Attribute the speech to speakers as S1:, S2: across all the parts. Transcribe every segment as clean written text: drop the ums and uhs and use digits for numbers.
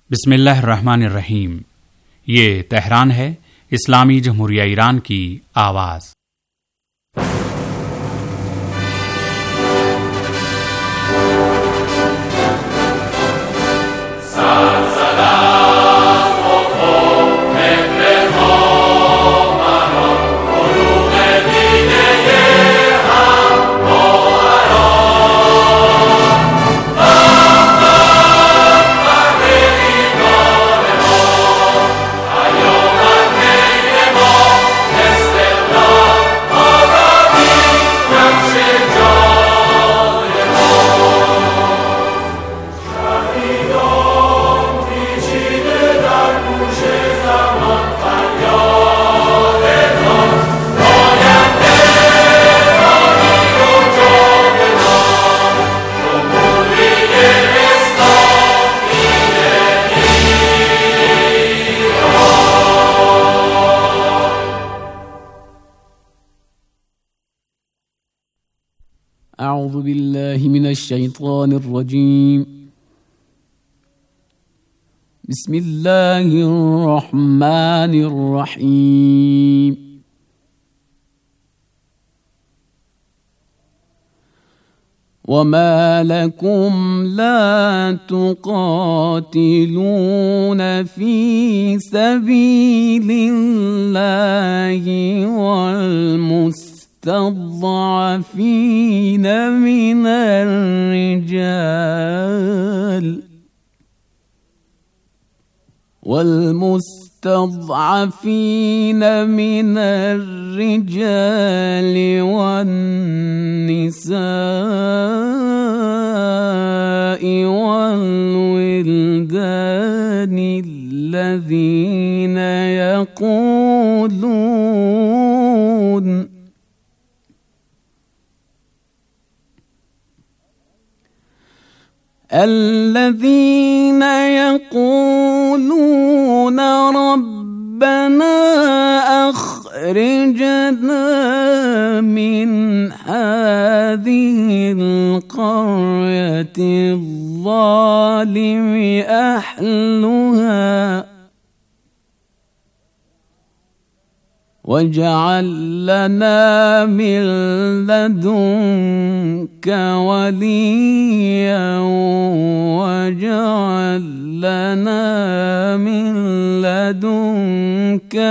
S1: बिस्मिल्लाहिर्रहमानिर्रहीम। ये तेहरान है, इस्लामी जमहूरिया ईरान की आवाज़।
S2: أعوذ بالله من الشيطان الرجيم. بسم الله الرحمن الرحيم. وما لكم لا تقاتلون في سبيل الله والمستضعفين من الرجال والنساء والولدان الذين يقولون ربنا أخرجنا من هذه القرية الظالم أهلها واجعل لنا من لدنك وليا واجعل لنا من لدنك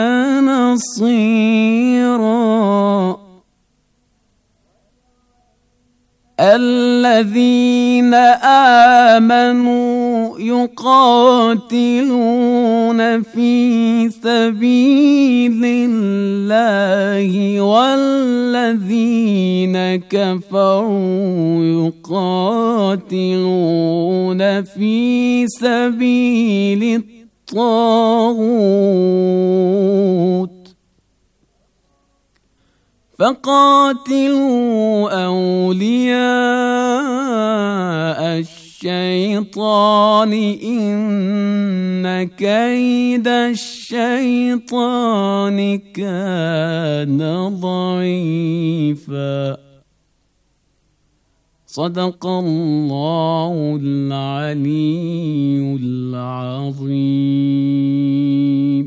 S2: نصيرا. الذين آمنوا يقاتلون في سبيل الله والذين كفروا يقاتلون في سبيل الطاغوت فقاتلوا أولياء الشيطان إن كيد الشيطان كان ضعيفا. صدق الله العلي العظيم.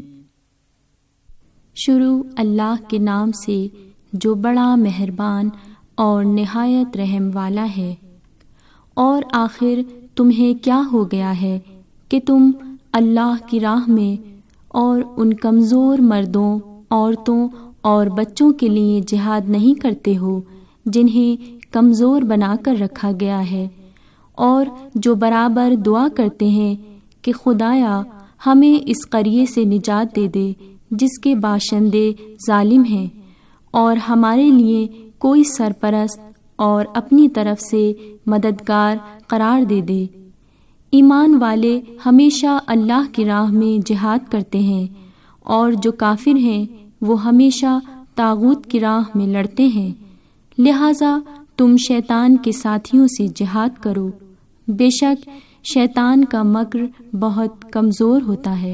S3: शुरू अल्लाह के नाम से जो बड़ा मेहरबान और निहायत रहम वाला है। और आखिर तुम्हें क्या हो गया है कि तुम अल्लाह की राह में और उन कमज़ोर मर्दों, औरतों और बच्चों के लिए जिहाद नहीं करते हो जिन्हें कमज़ोर बनाकर रखा गया है, और जो बराबर दुआ करते हैं कि खुदाया हमें इस क़रिये से निजात दे दे जिसके बाशिंदे जालिम हैं, और हमारे लिए कोई सरपरस्त और अपनी तरफ से मददगार करार दे दे। ईमान वाले हमेशा अल्लाह की राह में जिहाद करते हैं, और जो काफिर हैं वो हमेशा तागूत की राह में लड़ते हैं। लिहाजा तुम शैतान के साथियों से जिहाद करो, बेशक शैतान का मक्र बहुत कमज़ोर होता है।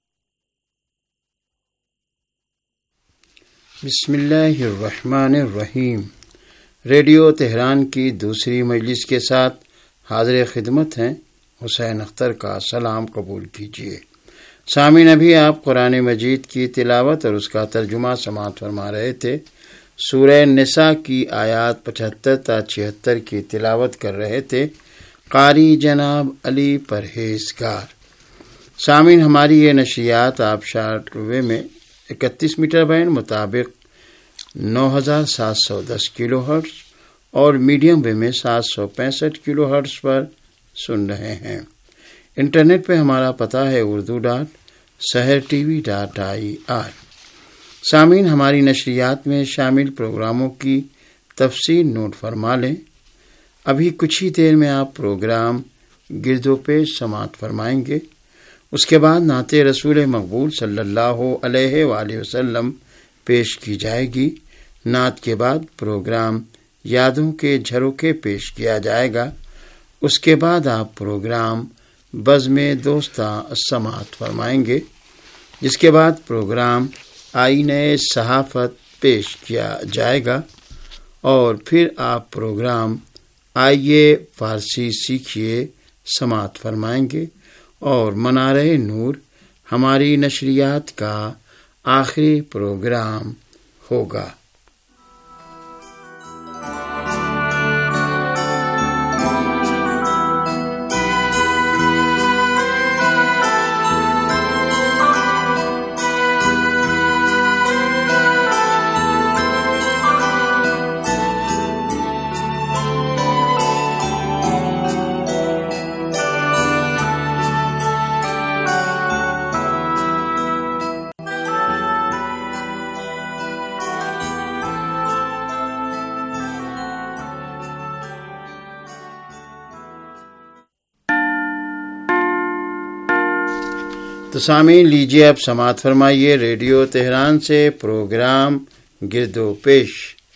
S4: बिस्मिल्लाहिर्रहमानिर्रहीम। रेडियो तेहरान की दूसरी मजलिस के साथ हाज़िर खिदमत हैं حسین اختر کا سلام قبول کیجیے۔ سامعین، ابھی آپ قرآن مجید کی تلاوت اور اس کا ترجمہ سماعت فرما رہے تھے۔ سورہ نساء کی آیات 75 تا 76 کی تلاوت کر رہے تھے قاری جناب علی پرہیزگار۔ سامعین، ہماری یہ نشریات آپ شارٹ وے میں 31 میٹر بینڈ مطابق 9710 کلو ہرٹز اور میڈیم وے میں 765 کلو ہرٹز پر سن رہے ہیں۔ انٹرنیٹ پہ ہمارا پتہ ہے urdu.sehertv.ir۔ سامعین، ہماری نشریات میں شامل پروگراموں کی تفصیل نوٹ فرما لیں۔ ابھی کچھ ہی دیر میں آپ پروگرام گرد و پیش سماعت فرمائیں گے۔ اس کے بعد نعت رسول مقبول صلی اللہ علیہ وآلہ وسلم پیش کی جائے گی۔ نعت کے بعد پروگرام یادوں کے جھروکے پیش کیا جائے گا۔ اس کے بعد آپ پروگرام بزم دوستاں سماعت فرمائیں گے، جس کے بعد پروگرام آئینہ صحافت پیش کیا جائے گا، اور پھر آپ پروگرام آئیے فارسی سیکھیے سماعت فرمائیں گے، اور منارہ نور ہماری نشریات کا آخری پروگرام ہوگا۔ تو سامعین، لیجیے اب سماعت فرمائیے ریڈیو تہران سے پروگرام گرد و پیش۔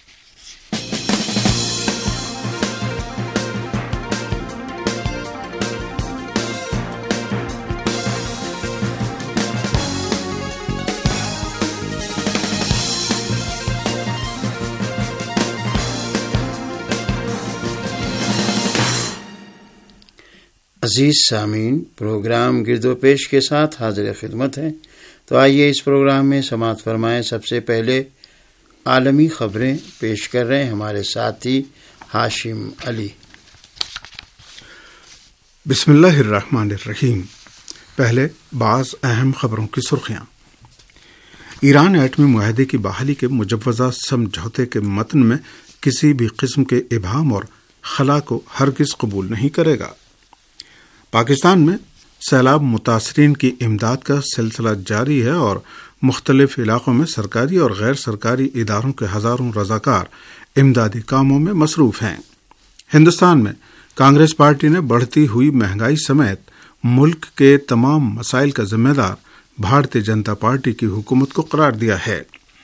S4: عزیز سامعین، پروگرام گرد و پیش کے ساتھ حاضر خدمت ہیں۔ تو آئیے اس پروگرام میں سماعت فرمائیں۔ سب سے پہلے عالمی خبریں پیش کر رہے ہیں ہمارے ساتھی ہاشم علی۔
S5: بسم اللہ الرحمن الرحیم۔ پہلے بعض اہم خبروں کی سرخیاں۔ ایران ایٹمی معاہدے کی بحالی کے مجوزہ سمجھوتے کے متن میں کسی بھی قسم کے ابہام اور خلا کو ہرگز قبول نہیں کرے گا۔ پاکستان میں سیلاب متاثرین کی امداد کا سلسلہ جاری ہے اور مختلف علاقوں میں سرکاری اور غیر سرکاری اداروں کے ہزاروں رضاکار امدادی کاموں میں مصروف ہیں۔ ہندوستان میں کانگریس پارٹی نے بڑھتی ہوئی مہنگائی سمیت ملک کے تمام مسائل کا ذمہ دار بھارتیہ جنتا پارٹی کی حکومت کو قرار دیا ہے۔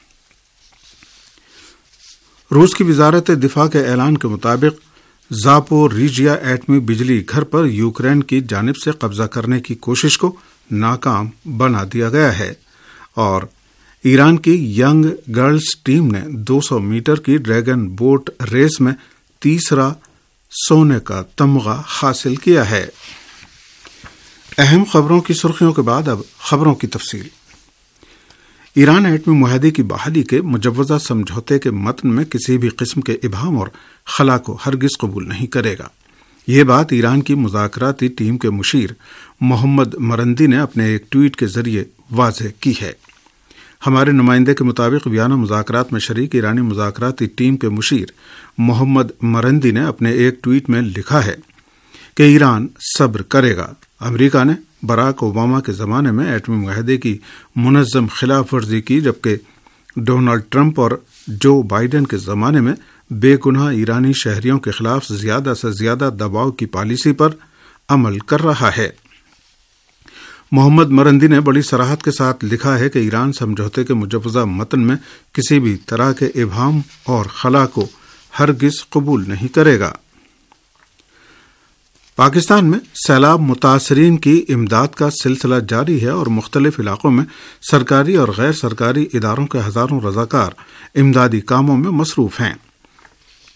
S5: روس کی وزارت دفاع کے اعلان کے مطابق زاپوریژیا ایٹمی بجلی گھر پر یوکرین کی جانب سے قبضہ کرنے کی کوشش کو ناکام بنا دیا گیا ہے، اور ایران کی ینگ گرلز ٹیم نے 200 میٹر کی ڈریگن بوٹ ریس میں تیسرا سونے کا تمغہ حاصل کیا ہے۔ اہم خبروں کی سرخیوں کے بعد اب خبروں کی تفصیل۔ ایران ایٹمی معاہدے کی بحالی کے مجوزہ سمجھوتے کے متن میں کسی بھی قسم کے ابہام اور خلا کو ہرگز قبول نہیں کرے گا۔ یہ بات ایران کی مذاکراتی ٹیم کے مشیر محمد مرندی نے اپنے ایک ٹویٹ کے ذریعے واضح کی ہے۔ ہمارے نمائندے کے مطابق ویانا مذاکرات میں شریک ایرانی مذاکراتی ٹیم کے مشیر محمد مرندی نے اپنے ایک ٹویٹ میں لکھا ہے کہ ایران صبر کرے گا۔ امریکہ نے براک اوباما کے زمانے میں ایٹمی معاہدے کی منظم خلاف ورزی کی، جبکہ ڈونلڈ ٹرمپ اور جو بائیڈن کے زمانے میں بے گناہ ایرانی شہریوں کے خلاف زیادہ سے زیادہ دباؤ کی پالیسی پر عمل کر رہا ہے۔ محمد مرندی نے بڑی صراحت کے ساتھ لکھا ہے کہ ایران سمجھوتے کے مجوزہ متن میں کسی بھی طرح کے ابہام اور خلا کو ہرگز قبول نہیں کرے گا۔ پاکستان میں سیلاب متاثرین کی امداد کا سلسلہ جاری ہے اور مختلف علاقوں میں سرکاری اور غیر سرکاری اداروں کے ہزاروں رضاکار امدادی کاموں میں مصروف ہیں۔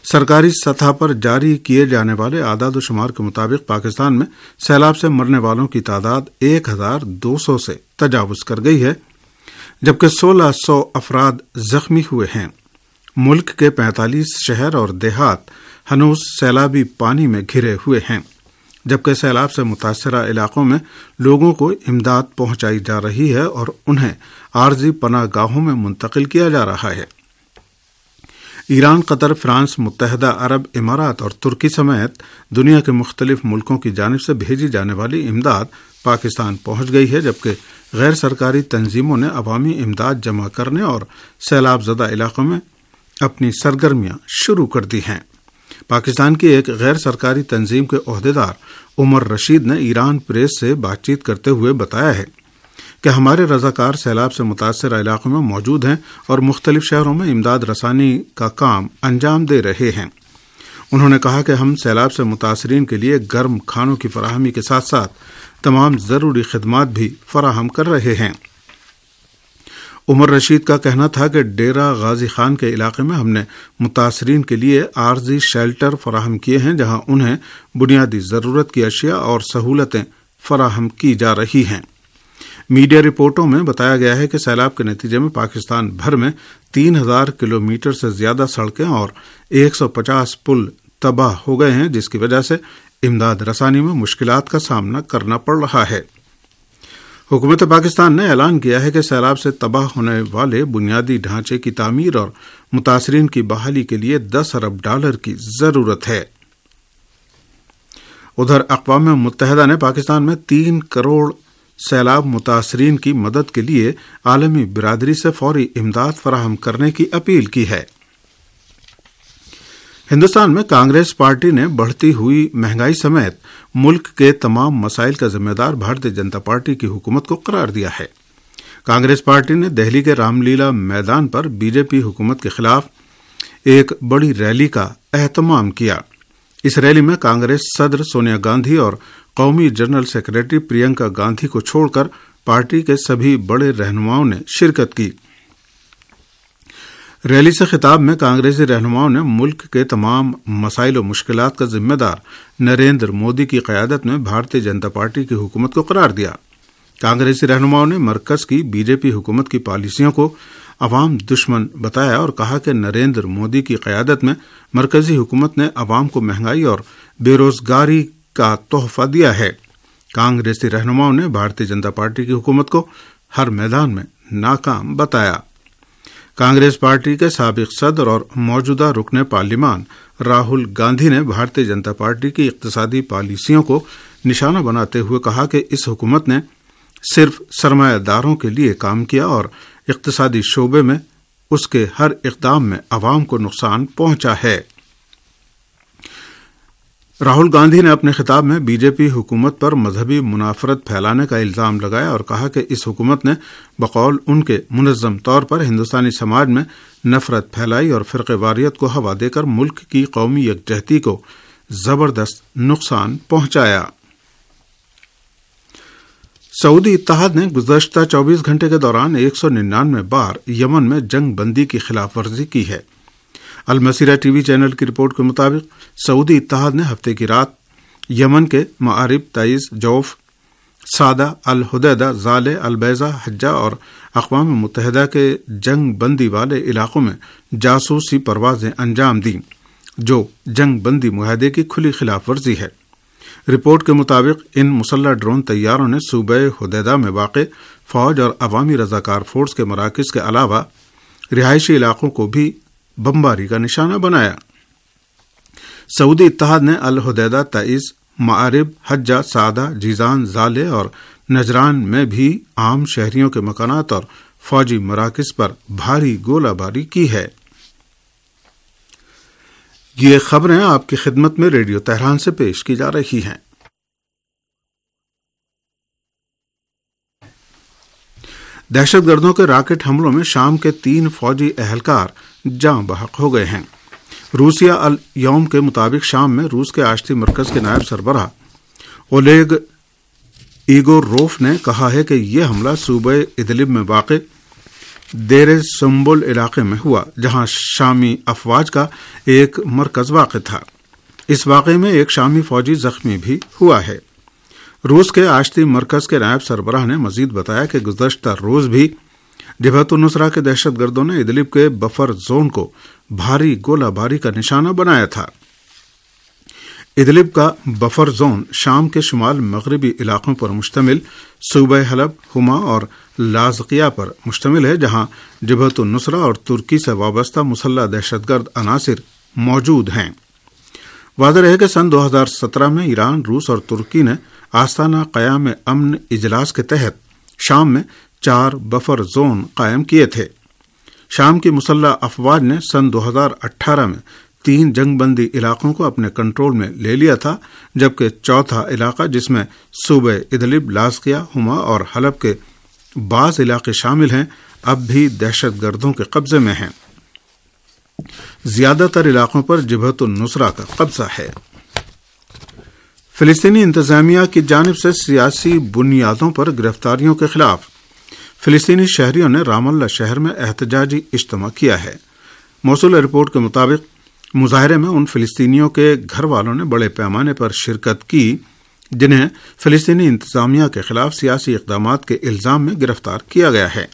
S5: سرکاری سطح پر جاری کیے جانے والے اعداد و شمار کے مطابق پاکستان میں سیلاب سے مرنے والوں کی تعداد 1200 سے تجاوز کر گئی ہے، جبکہ 1600 افراد زخمی ہوئے ہیں۔ ملک کے 45 شہر اور دیہات ہنوز سیلابی پانی میں گھرے ہوئے ہیں، جبکہ سیلاب سے متاثرہ علاقوں میں لوگوں کو امداد پہنچائی جا رہی ہے اور انہیں عارضی پناہ گاہوں میں منتقل کیا جا رہا ہے۔ ایران، قطر، فرانس، متحدہ عرب امارات اور ترکی سمیت دنیا کے مختلف ملکوں کی جانب سے بھیجی جانے والی امداد پاکستان پہنچ گئی ہے، جبکہ غیر سرکاری تنظیموں نے عوامی امداد جمع کرنے اور سیلاب زدہ علاقوں میں اپنی سرگرمیاں شروع کر دی ہیں۔ پاکستان کی ایک غیر سرکاری تنظیم کے عہدیدار عمر رشید نے ایران پریس سے بات چیت کرتے ہوئے بتایا ہے کہ ہمارے رضاکار سیلاب سے متاثرہ علاقوں میں موجود ہیں اور مختلف شہروں میں امداد رسانی کا کام انجام دے رہے ہیں۔ انہوں نے کہا کہ ہم سیلاب سے متاثرین کے لیے گرم کھانوں کی فراہمی کے ساتھ ساتھ تمام ضروری خدمات بھی فراہم کر رہے ہیں۔ عمر رشید کا کہنا تھا کہ ڈیرہ غازی خان کے علاقے میں ہم نے متاثرین کے لیے عارضی شیلٹر فراہم کیے ہیں، جہاں انہیں بنیادی ضرورت کی اشیاء اور سہولتیں فراہم کی جا رہی ہیں۔ میڈیا رپورٹوں میں بتایا گیا ہے کہ سیلاب کے نتیجے میں پاکستان بھر میں 3000 کلومیٹر سے زیادہ سڑکیں اور 150 پل تباہ ہو گئے ہیں، جس کی وجہ سے امداد رسانی میں مشکلات کا سامنا کرنا پڑ رہا ہے۔ حکومت پاکستان نے اعلان کیا ہے کہ سیلاب سے تباہ ہونے والے بنیادی ڈھانچے کی تعمیر اور متاثرین کی بحالی کے لیے $10 ارب کی ضرورت ہے۔ ادھر اقوام متحدہ نے پاکستان میں 3 کروڑ سیلاب متاثرین کی مدد کے لیے عالمی برادری سے فوری امداد فراہم کرنے کی اپیل کی ہے۔ ہندوستان میں کانگریس پارٹی نے بڑھتی ہوئی مہنگائی سمیت ملک کے تمام مسائل کا ذمہ دار بھارتیہ جنتا پارٹی کی حکومت کو قرار دیا ہے۔ کانگریس پارٹی نے دہلی کے رام لیلا میدان پر بی جے پی حکومت کے خلاف ایک بڑی ریلی کا اہتمام کیا۔ اس ریلی میں کانگریس صدر سونیا گاندھی اور قومی جنرل سیکرٹری پرینکا گاندھی کو چھوڑ کر پارٹی کے سبھی بڑے رہنماؤں نے شرکت کی۔ ریلی سے خطاب میں کانگریسی رہنماؤں نے ملک کے تمام مسائل و مشکلات کا ذمہ دار نریندر مودی کی قیادت میں بھارتیہ جنتا پارٹی کی حکومت کو قرار دیا۔ کانگریسی رہنماؤں نے مرکز کی بی جے پی حکومت کی پالیسیوں کو عوام دشمن بتایا اور کہا کہ نریندر مودی کی قیادت میں مرکزی حکومت نے عوام کو مہنگائی اور بے روزگاری کا تحفہ دیا ہے۔ کانگریسی رہنماؤں نے بھارتیہ جنتا پارٹی کی حکومت کو ہر میدان میں ناکام بتایا۔ کانگریس پارٹی کے سابق صدر اور موجودہ رکن پارلیمان راہل گاندھی نے بھارتیہ جنتا پارٹی کی اقتصادی پالیسیوں کو نشانہ بناتے ہوئے کہا کہ اس حکومت نے صرف سرمایہ داروں کے لیے کام کیا اور اقتصادی شعبے میں اس کے ہر اقدام میں عوام کو نقصان پہنچا ہے۔ راہل گاندھی نے اپنے خطاب میں بی جے پی حکومت پر مذہبی منافرت پھیلانے کا الزام لگایا اور کہا کہ اس حکومت نے بقول ان کے منظم طور پر ہندوستانی سماج میں نفرت پھیلائی اور فرقہ واریت کو ہوا دے کر ملک کی قومی یکجہتی کو زبردست نقصان پہنچایا۔ سعودی اتحاد نے گزشتہ 24 گھنٹے کے دوران 199 بار یمن میں جنگ بندی کی خلاف ورزی کی ہے۔ المسیرہ ٹی وی چینل کی رپورٹ کے مطابق سعودی اتحاد نے ہفتے کی رات یمن کے معارب، تعیز، جوف، سادہ، الحدیدہ، زالے، البیضہ، حجہ اور اقوام متحدہ کے جنگ بندی والے علاقوں میں جاسوسی پروازیں انجام دیں، جو جنگ بندی معاہدے کی کھلی خلاف ورزی ہے۔ رپورٹ کے مطابق ان مسلح ڈرون طیاروں نے صوبہ حدیدہ میں واقع فوج اور عوامی رضاکار فورس کے مراکز کے علاوہ رہائشی علاقوں کو بھی بمباری کا نشانہ بنایا۔ سعودی اتحاد نے الحدیدہ، تعیز، معارب، حجہ، سادہ، جیزان، زالے اور نجران میں بھی عام شہریوں کے مکانات اور فوجی مراکز پر بھاری گولہ باری کی ہے۔ یہ خبریں آپ کی خدمت میں ریڈیو تہران سے پیش کی جا رہی ہیں۔ دہشت گردوں کے راکٹ حملوں میں شام کے 3 فوجی اہلکار جاں بحق ہو گئے ہیں۔ روسیہ الیوم کے مطابق شام میں روس کے آشتی مرکز کے نائب سربراہ اولیگ ایگوروف نے کہا ہے کہ یہ حملہ صوبہ ادلب میں واقع دیر سنبل علاقے میں ہوا، جہاں شامی افواج کا ایک مرکز واقع تھا۔ اس واقعے میں ایک شامی فوجی زخمی بھی ہوا ہے۔ روس کے آشتی مرکز کے نائب سربراہ نے مزید بتایا کہ گزشتہ روز بھی جبہت النصرہ کے دہشت گردوں نے ادلب کے بفر زون کو بھاری گولہ باری کا نشانہ بنایا تھا۔ ادلب کا بفر زون شام کے شمال مغربی علاقوں پر مشتمل صوبہ حلب، حما اور لازقیہ پر مشتمل ہے، جہاں جبہت النصرہ اور ترکی سے وابستہ مسلح دہشت گرد عناصر موجود ہیں۔ واضح رہے کہ سن 2017 میں ایران، روس اور ترکی نے آستانہ قیام امن اجلاس کے تحت شام میں 4 بفر زون قائم کیے تھے۔ شام کی مسلح افواج نے سن 2018 میں 3 جنگ بندی علاقوں کو اپنے کنٹرول میں لے لیا تھا، جبکہ چوتھا علاقہ جس میں صوبہ ادلب، لازقیہ، حما اور حلب کے بعض علاقے شامل ہیں، اب بھی دہشت گردوں کے قبضے میں ہیں۔ زیادہ تر علاقوں پر جبہت النصرہ کا قبضہ ہے۔ فلسطینی انتظامیہ کی جانب سے سیاسی بنیادوں پر گرفتاریوں کے خلاف فلسطینی شہریوں نے رام اللہ شہر میں احتجاجی اجتماع کیا ہے۔ موصول رپورٹ کے مطابق مظاہرے میں ان فلسطینیوں کے گھر والوں نے بڑے پیمانے پر شرکت کی جنہیں فلسطینی انتظامیہ کے خلاف سیاسی اقدامات کے الزام میں گرفتار کیا گیا ہے۔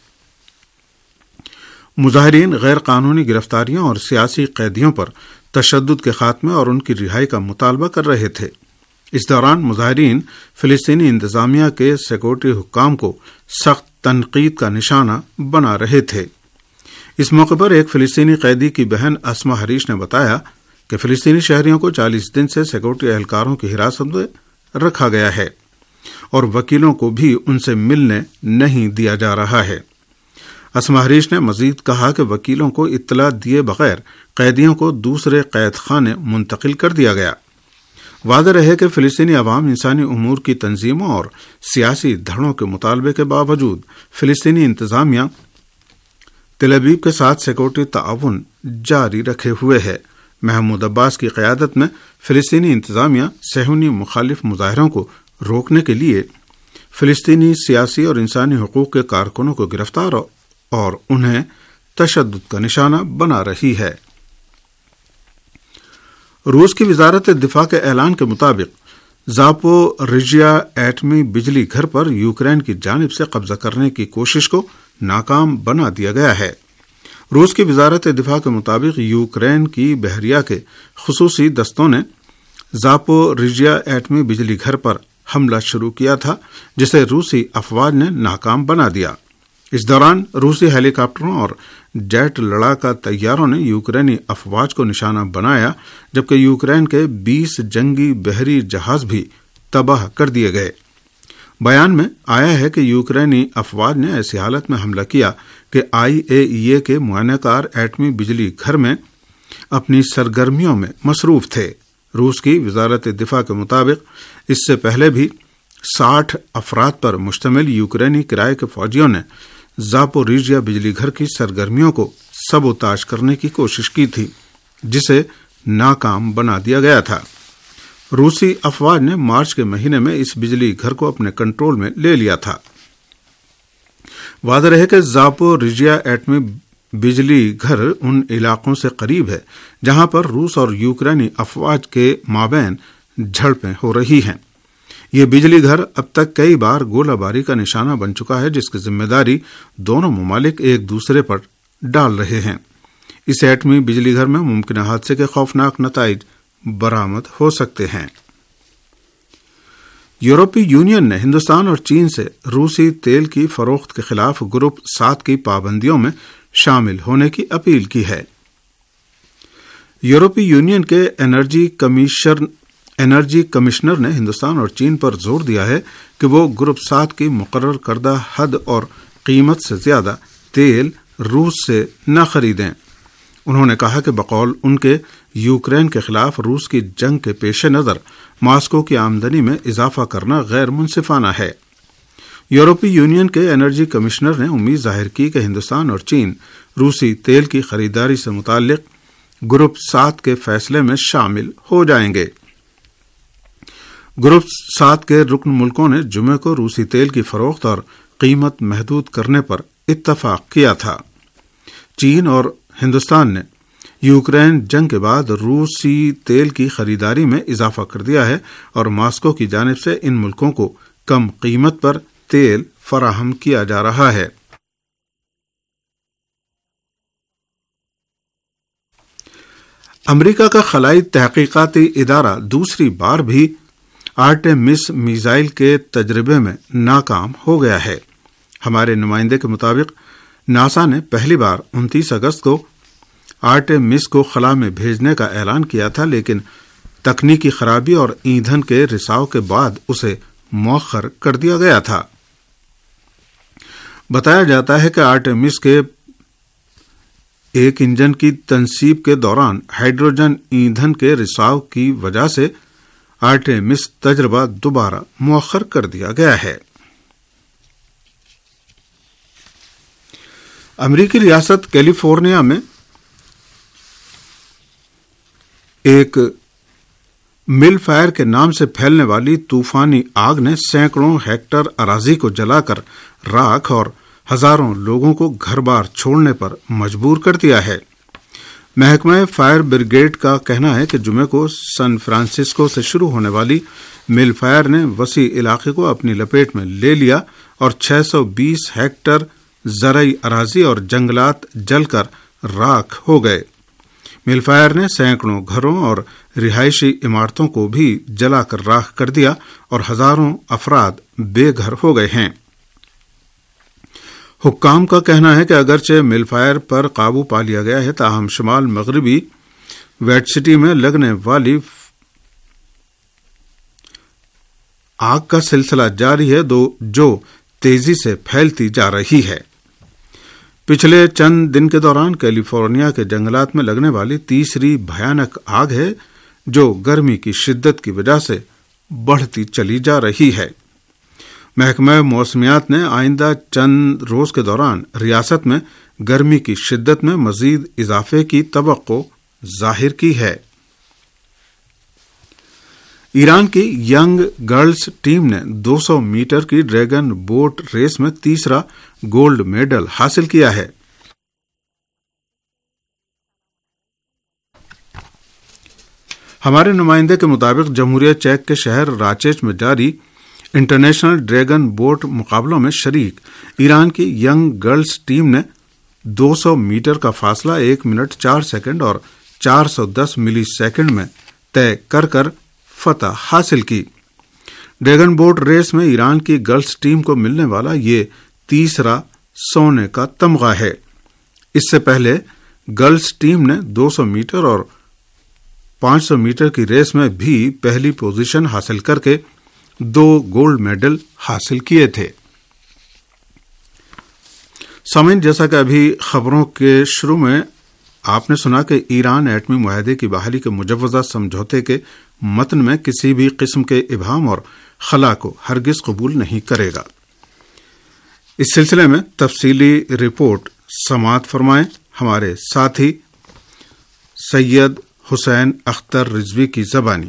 S5: مظاہرین غیر قانونی گرفتاریوں اور سیاسی قیدیوں پر تشدد کے خاتمے اور ان کی رہائی کا مطالبہ کر رہے تھے۔ اس دوران مظاہرین فلسطینی انتظامیہ کے سیکورٹی حکام کو سخت تنقید کا نشانہ بنا رہے تھے۔ اس موقع پر ایک فلسطینی قیدی کی بہن اسما حریش نے بتایا کہ فلسطینی شہریوں کو 40 دن سے سیکورٹی اہلکاروں کی حراست میں رکھا گیا ہے اور وکیلوں کو بھی ان سے ملنے نہیں دیا جا رہا ہے۔ اسما حریش نے مزید کہا کہ وکیلوں کو اطلاع دیے بغیر قیدیوں کو دوسرے قید خانے منتقل کر دیا گیا۔ واضح رہے کہ فلسطینی عوام انسانی امور کی تنظیموں اور سیاسی دھڑوں کے مطالبے کے باوجود فلسطینی انتظامیہ تل ابیب کے ساتھ سیکورٹی تعاون جاری رکھے ہوئے ہے۔ محمود عباس کی قیادت میں فلسطینی انتظامیہ صہیونی مخالف مظاہروں کو روکنے کے لیے فلسطینی سیاسی اور انسانی حقوق کے کارکنوں کو گرفتار اور انہیں تشدد کا نشانہ بنا رہی ہے۔ روس کی وزارت دفاع کے اعلان کے مطابق زاپوریژیا ایٹمی بجلی گھر پر یوکرین کی جانب سے قبضہ کرنے کی کوشش کو ناکام بنا دیا گیا ہے۔ روس کی وزارت دفاع کے مطابق یوکرین کی بحریہ کے خصوصی دستوں نے زاپوریژیا ایٹمی بجلی گھر پر حملہ شروع کیا تھا، جسے روسی افواج نے ناکام بنا دیا۔ اس دوران روسی ہیلی کاپٹروں اور جیٹ لڑاکا طیاروں نے یوکرینی افواج کو نشانہ بنایا، جبکہ یوکرین کے 20 جنگی بحری جہاز بھی تباہ کر دیے گئے۔ بیان میں آیا ہے کہ یوکرینی افواج نے ایسی حالت میں حملہ کیا کہ IAEA کے معائنہ کار ایٹمی بجلی گھر میں اپنی سرگرمیوں میں مصروف تھے۔ روس کی وزارت دفاع کے مطابق اس سے پہلے بھی 60 افراد پر مشتمل یوکرینی کرائے کے فوجیوں نے زاپوریژیا بجلی گھر کی سرگرمیوں کو سبوتاژ کرنے کی کوشش کی تھی، جسے ناکام بنا دیا گیا تھا۔ روسی افواج نے مارچ کے مہینے میں اس بجلی گھر کو اپنے کنٹرول میں لے لیا تھا۔ واضح رہے کہ زاپوریژیا ایٹمی بجلی گھر ان علاقوں سے قریب ہے جہاں پر روس اور یوکرینی افواج کے مابین جھڑپیں ہو رہی ہیں۔ یہ بجلی گھر اب تک کئی بار گولہ باری کا نشانہ بن چکا ہے، جس کی ذمہ داری دونوں ممالک ایک دوسرے پر ڈال رہے ہیں۔ اس ایٹمی بجلی گھر میں ممکنہ حادثے کے خوفناک نتائج برآمد ہو سکتے ہیں۔ یورپی یونین نے ہندوستان اور چین سے روسی تیل کی فروخت کے خلاف گروپ 7 کی پابندیوں میں شامل ہونے کی اپیل کی ہے۔ یورپی یونین کے انرجی کمشنر نے ہندوستان اور چین پر زور دیا ہے کہ وہ گروپ 7 کی مقرر کردہ حد اور قیمت سے زیادہ تیل روس سے نہ خریدیں۔ انہوں نے کہا کہ بقول ان کے یوکرین کے خلاف روس کی جنگ کے پیش نظر ماسکو کی آمدنی میں اضافہ کرنا غیر منصفانہ ہے۔ یورپی یونین کے انرجی کمشنر نے امید ظاہر کی کہ ہندوستان اور چین روسی تیل کی خریداری سے متعلق گروپ 7 کے فیصلے میں شامل ہو جائیں گے۔ گروپ 7 کے رکن ملکوں نے جمعے کو روسی تیل کی فروخت اور قیمت محدود کرنے پر اتفاق کیا تھا۔ چین اور ہندوستان نے یوکرین جنگ کے بعد روسی تیل کی خریداری میں اضافہ کر دیا ہے اور ماسکو کی جانب سے ان ملکوں کو کم قیمت پر تیل فراہم کیا جا رہا ہے۔ امریکہ کا خلائی تحقیقاتی ادارہ دوسری بار بھی آرٹیمس میزائل کے تجربے میں ناکام ہو گیا ہے۔ ہمارے نمائندے کے مطابق ناسا نے پہلی بار 29 اگست کو آرٹیمس کو خلا میں بھیجنے کا اعلان کیا تھا، لیکن تکنیکی خرابی اور ایندھن کے رساؤ کے بعد اسے مؤخر کر دیا گیا تھا۔ بتایا جاتا ہے کہ آرٹیمس کے ایک انجن کی تنصیب کے دوران ہائیڈروجن ایندھن کے رساؤ کی وجہ سے آرٹیمس تجربہ دوبارہ مؤخر کر دیا گیا ہے۔ امریکی ریاست کیلیفورنیا میں ایک مل فائر کے نام سے پھیلنے والی طوفانی آگ نے سینکڑوں ہیکٹر اراضی کو جلا کر راکھ اور ہزاروں لوگوں کو گھر بار چھوڑنے پر مجبور کر دیا ہے۔ محکمہ فائر بریگیڈ کا کہنا ہے کہ جمعے کو سان فرانسسکو سے شروع ہونے والی مل فائر نے وسیع علاقے کو اپنی لپیٹ میں لے لیا اور 620 ہیکٹر زرعی اراضی اور جنگلات جل کر راکھ ہو گئے۔ مل فائر نے سینکڑوں گھروں اور رہائشی عمارتوں کو بھی جلا کر راکھ کر دیا اور ہزاروں افراد بے گھر ہو گئے ہیں۔ حکام کا کہنا ہے کہ اگرچہ مل فائر پر قابو پا لیا گیا ہے، تاہم شمال مغربی ویٹ سٹی میں لگنے والی آگ کا سلسلہ جاری ہے جو تیزی سے پھیلتی جا رہی ہے۔ پچھلے چند دن کے دوران کیلیفورنیا کے جنگلات میں لگنے والی تیسری بھیانک آگ ہے جو گرمی کی شدت کی وجہ سے بڑھتی چلی جا رہی ہے۔ محکمہ موسمیات نے آئندہ چند روز کے دوران ریاست میں گرمی کی شدت میں مزید اضافے کی توقع ظاہر کی ہے۔ ایران کی ینگ گرلز ٹیم نے 200 میٹر کی ڈریگن بوٹ ریس میں تیسرا گولڈ میڈل حاصل کیا ہے۔ ہمارے نمائندے کے مطابق جمہوریہ چیک کے شہر راچیچ میں جاری انٹرنیشنل ڈریگن بوٹ مقابلوں میں شریک ایران کی ینگ گرلز ٹیم نے 200 میٹر کا فاصلہ 1 منٹ 4 سیکنڈ اور 410 ملی سیکنڈ میں طے کر فتح حاصل کی۔ ڈریگن بوٹ ریس میں ایران کی گرلز ٹیم کو ملنے والا یہ تیسرا سونے کا تمغہ ہے۔ اس سے پہلے گرلز ٹیم نے 200 میٹر اور 500 میٹر کی ریس میں بھی پہلی پوزیشن حاصل کر کے 2 گولڈ میڈل حاصل کیے تھے۔ سامعین، جیسا کہ ابھی خبروں کے شروع میں آپ نے سنا کہ ایران ایٹمی معاہدے کی بحالی کے مجوزہ سمجھوتے کے متن میں کسی بھی قسم کے ابہام اور خلا کو ہرگز قبول نہیں کرے گا۔ اس سلسلے میں تفصیلی رپورٹ سماعت فرمائیں ہمارے ساتھی سید حسین اختر رضوی کی زبانی۔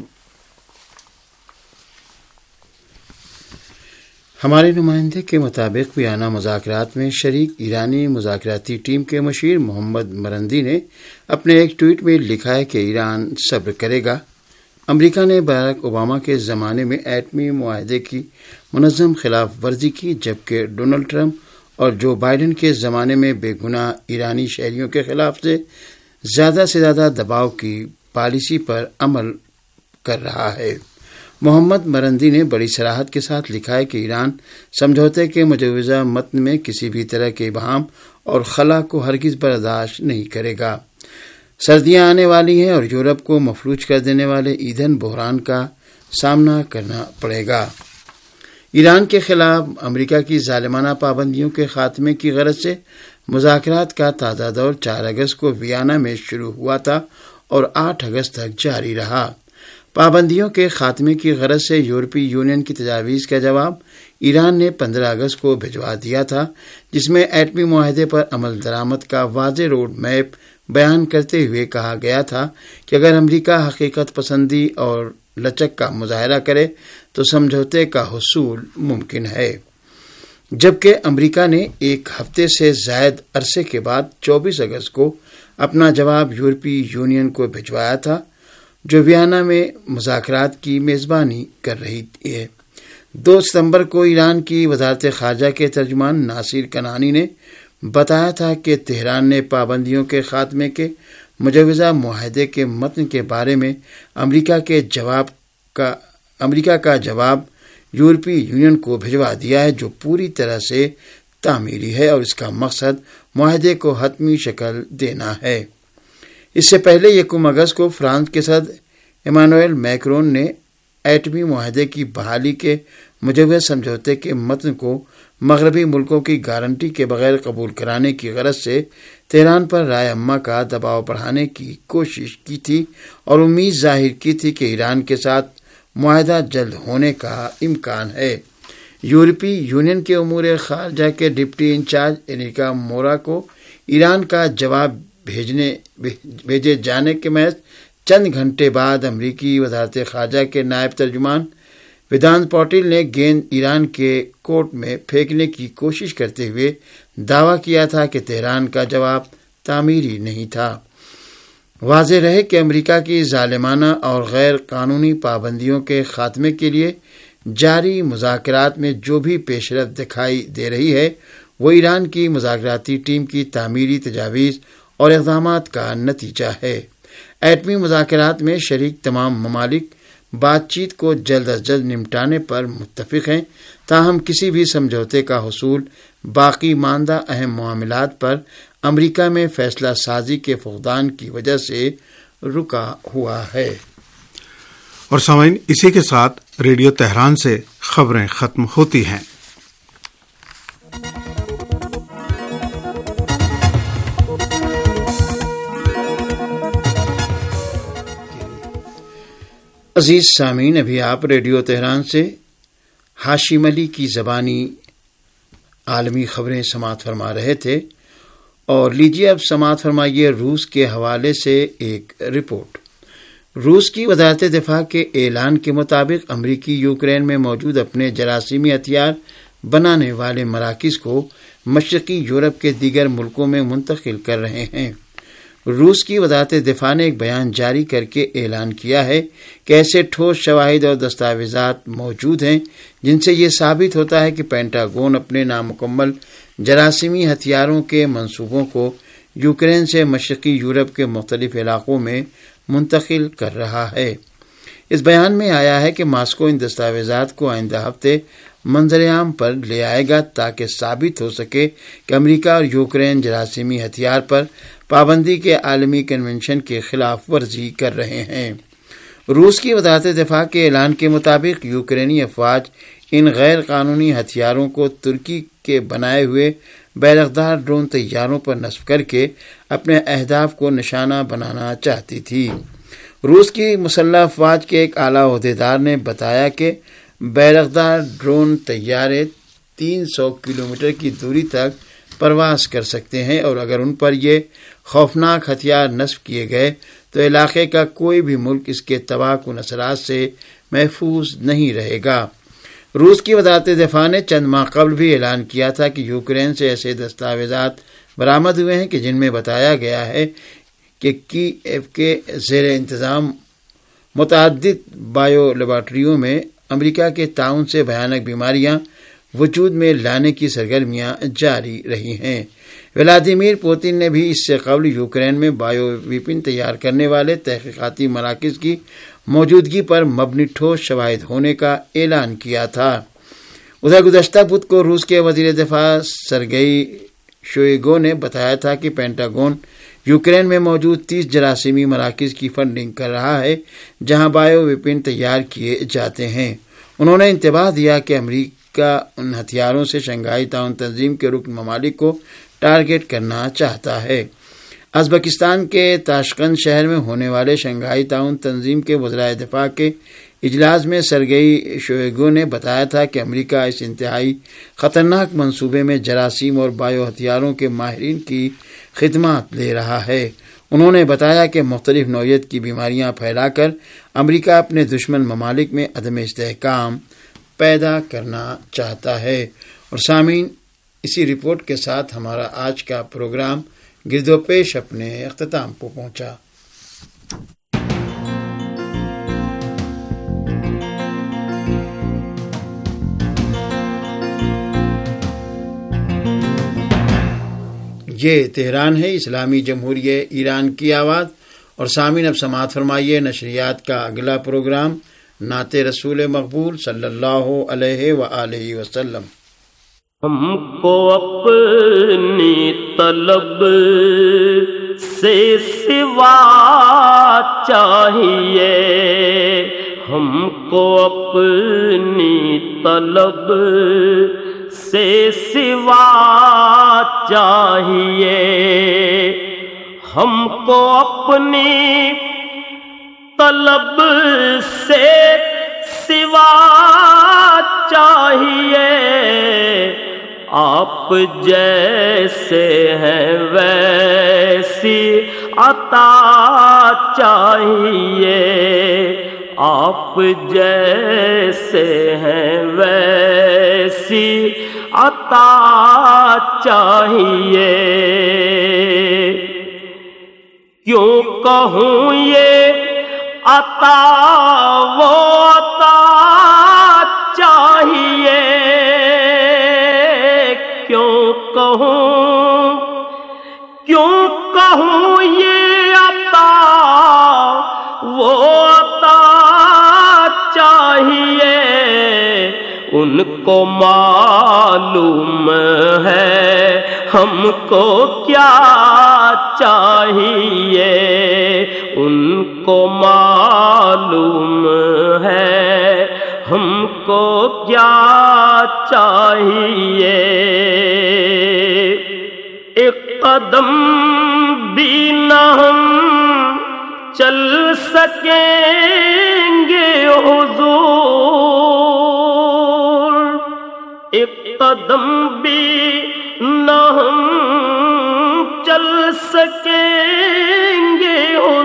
S4: ہمارے نمائندے کے مطابق ویانا مذاکرات میں شریک ایرانی مذاکراتی ٹیم کے مشیر محمد مرندی نے اپنے ایک ٹویٹ میں لکھا ہے کہ ایران صبر کرے گا۔ امریکہ نے باراک اوباما کے زمانے میں ایٹمی معاہدے کی منظم خلاف ورزی کی، جبکہ ڈونلڈ ٹرمپ اور جو بائیڈن کے زمانے میں بے گناہ ایرانی شہریوں کے خلاف سے زیادہ دباؤ کی پالیسی پر عمل کر رہا ہے۔ محمد مرندی نے بڑی صراحت کے ساتھ لکھا ہے کہ ایران سمجھوتے کے مجوزہ متن میں کسی بھی طرح کے ابہام اور خلا کو ہرگز برداشت نہیں کرے گا۔ سردیاں آنے والی ہیں اور یورپ کو مفلوج کر دینے والے ایندھن بحران کا سامنا کرنا پڑے گا۔ ایران کے خلاف امریکہ کی ظالمانہ پابندیوں کے خاتمے کی غرض سے مذاکرات کا تازہ دور 4 اگست کو ویانا میں شروع ہوا تھا اور 8 اگست تک جاری رہا۔ پابندیوں کے خاتمے کی غرض سے یورپی یونین کی تجاویز کا جواب ایران نے 15 اگست کو بھجوا دیا تھا، جس میں ایٹمی معاہدے پر عمل درآمد کا واضح روڈ میپ بیان کرتے ہوئے کہا گیا تھا کہ اگر امریکہ حقیقت پسندی اور لچک کا مظاہرہ کرے تو سمجھوتے کا حصول ممکن ہے۔ جبکہ امریکہ نے ایک ہفتے سے زائد عرصے کے بعد 24 اگست کو اپنا جواب یورپی یونین کو بھجوایا تھا، جو ویانا میں مذاکرات کی میزبانی کر رہی ہے۔ 2 ستمبر کو ایران کی وزارت خارجہ کے ترجمان ناصر کنعانی نے بتایا تھا کہ تہران نے پابندیوں کے خاتمے کے مجوزہ معاہدے کے متن کے بارے میں امریکہ کا جواب یورپی یونین کو بھجوا دیا ہے، جو پوری طرح سے تعمیری ہے اور اس کا مقصد معاہدے کو حتمی شکل دینا ہے۔ اس سے پہلے 1 اگست کو فرانس کے صدر ایمانوئل میکرون نے ایٹمی معاہدے کی بحالی کے مجوز سمجھوتے کے متن کو مغربی ملکوں کی گارنٹی کے بغیر قبول کرانے کی غرض سے تہران پر رائے عامہ کا دباؤ بڑھانے کی کوشش کی تھی اور امید ظاہر کی تھی کہ ایران کے ساتھ معاہدہ جلد ہونے کا امکان ہے۔ یورپی یونین کے امور خارجہ کے ڈپٹی انچارج انریکا مورا کو ایران کا جواب بھیجے جانے کے محض چند گھنٹے بعد امریکی وزارت خارجہ کے نائب ترجمان ویدانت پاٹل نے گیند ایران کے کورٹ میں پھینکنے کی کوشش کرتے ہوئے دعویٰ کیا تھا کہ تہران کا جواب تعمیری نہیں تھا۔ واضح رہے کہ امریکہ کی ظالمانہ اور غیر قانونی پابندیوں کے خاتمے کے لیے جاری مذاکرات میں جو بھی پیش رفت دکھائی دے رہی ہے وہ ایران کی مذاکراتی ٹیم کی تعمیری تجاویز اور اقدامات کا نتیجہ ہے۔ ایٹمی مذاکرات میں شریک تمام ممالک بات چیت کو جلد از جلد نمٹانے پر متفق ہیں، تاہم کسی بھی سمجھوتے کا حصول باقی ماندہ اہم معاملات پر امریکہ میں فیصلہ سازی کے فقدان کی وجہ سے رکا ہوا ہے۔
S5: اور سامعین، اسی کے ساتھ ریڈیو تہران سے خبریں ختم ہوتی ہیں۔
S4: عزیز سامعین، ابھی آپ ریڈیو تہران سے ہاشم علی کی زبانی عالمی خبریں سماعت فرما رہے تھے، اور لیجیے اب سماعت فرمائیے روس کے حوالے سے ایک رپورٹ۔ روس کی وزارت دفاع کے اعلان کے مطابق امریکی یوکرین میں موجود اپنے جراثیمی ہتھیار بنانے والے مراکز کو مشرقی یورپ کے دیگر ملکوں میں منتقل کر رہے ہیں۔ روس کی وزارت دفاع نے ایک بیان جاری کر کے اعلان کیا ہے کہ ایسے ٹھوس شواہد اور دستاویزات موجود ہیں جن سے یہ ثابت ہوتا ہے کہ پینٹاگون اپنے نامکمل جراثیمی ہتھیاروں کے منصوبوں کو یوکرین سے مشرقی یورپ کے مختلف علاقوں میں منتقل کر رہا ہے۔ اس بیان میں آیا ہے کہ ماسکو ان دستاویزات کو آئندہ ہفتے منظر عام پر لے آئے گا تاکہ ثابت ہو سکے کہ امریکہ اور یوکرین جراثیمی ہتھیار پر پابندی کے عالمی کنونشن کی خلاف ورزی کر رہے ہیں۔ روس کی وزارت دفاع کے اعلان کے مطابق یوکرینی افواج ان غیر قانونی ہتھیاروں کو ترکی کے بنائے ہوئے بیرغدار ڈرون طیاروں پر نصب کر کے اپنے اہداف کو نشانہ بنانا چاہتی تھی۔ روس کی مسلح افواج کے ایک اعلیٰ عہدیدار نے بتایا کہ بیرغدار ڈرون طیارے 300 کلومیٹر کی دوری تک پرواز کر سکتے ہیں، اور اگر ان پر یہ خوفناک ہتھیار نصب کیے گئے تو علاقے کا کوئی بھی ملک اس کے تباہ کن اثرات سے محفوظ نہیں رہے گا۔ روس کی وزارت دفاع نے چند ماہ قبل بھی اعلان کیا تھا کہ یوکرین سے ایسے دستاویزات برآمد ہوئے ہیں کہ جن میں بتایا گیا ہے کہ کییو کے زیر انتظام متعدد بایو لیبارٹریوں میں امریکہ کے تعاون سے بھیانک بیماریاں وجود میں لانے کی سرگرمیاں جاری رہی ہیں۔ ولادیمیر پوتن نے بھی اس سے قبل یوکرین میں بایو ویپن تیار کرنے والے تحقیقاتی مراکز کی موجودگی پر مبنی ٹھوس شواہد ہونے کا اعلان کیا تھا۔ ادھر گزشتہ بدھ کو روس کے وزیر دفاع سرگئی شوئیگو نے بتایا تھا کہ پینٹاگون یوکرین میں موجود 30 جراثیمی مراکز کی فنڈنگ کر رہا ہے جہاں بایو ویپن تیار کیے جاتے ہیں۔ انہوں نے انتباہ دیا کہ امریکہ ان ہتھیاروں سے شنگھائی تعاون تنظیم کے رکن ممالک کو ٹارگٹ کرنا چاہتا ہے۔ ازبکستان کے تاشقند شہر میں ہونے والے شنگھائی تعاون تنظیم کے وزرائے دفاع کے اجلاس میں سرگئی شوئیگو نے بتایا تھا کہ امریکہ اس انتہائی خطرناک منصوبے میں جراثیم اور بایو ہتھیاروں کے ماہرین کی خدمات لے رہا ہے۔ انہوں نے بتایا کہ مختلف نوعیت کی بیماریاں پھیلا کر امریکہ اپنے دشمن ممالک میں عدم استحکام پیدا کرنا چاہتا ہے۔ اور سامعین، اسی رپورٹ کے ساتھ ہمارا آج کا پروگرام گرد و پیش اپنے اختتام کو پہنچا۔ یہ تہران ہے، اسلامی جمہوریہ ایران کی آواز۔ اور سامعین، اب سماعت فرمائیے نشریات کا اگلا پروگرام، نعت رسول مقبول صلی اللہ علیہ وآلہ وسلم۔
S6: ہم کو اپنی طلب سے سوا چاہیے، ہم کو اپنی طلب سے سوا چاہیے، ہم کو اپنی طلب سے سوا چاہیے، آپ جیسے ہیں ویسی عطا چاہیے، آپ جیسے ہیں ویسی عطا چاہیے، کیوں کہوں یہ عطا وہ عطا چاہیے، کیوں کہوں یہ عطا وہ عطا چاہیے، ان کو معلوم ہے ہم کو کیا چاہیے، ان کو معلوم ہے ہم کو کیا چاہیے، ایک قدم بھی نہ ہم چل سکیں گے حضور، ایک قدم بھی نہ ہم چل سکیں گے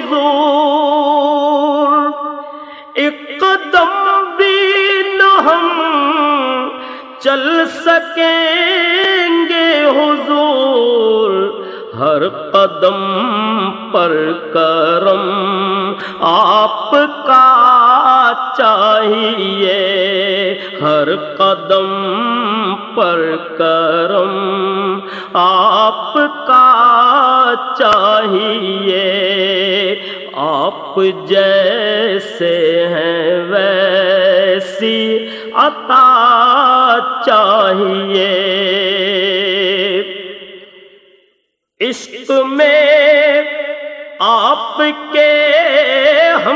S6: حضور، ایک قدم بھی نہ ہم چل سکیں گے حضور، ہر قدم پر کرم آپ کا چاہیے، ہر قدم پر کرم آپ کا چاہیے، آپ جیسے ہیں ویسی عطا چاہیے، عشق میں آپ کے ہم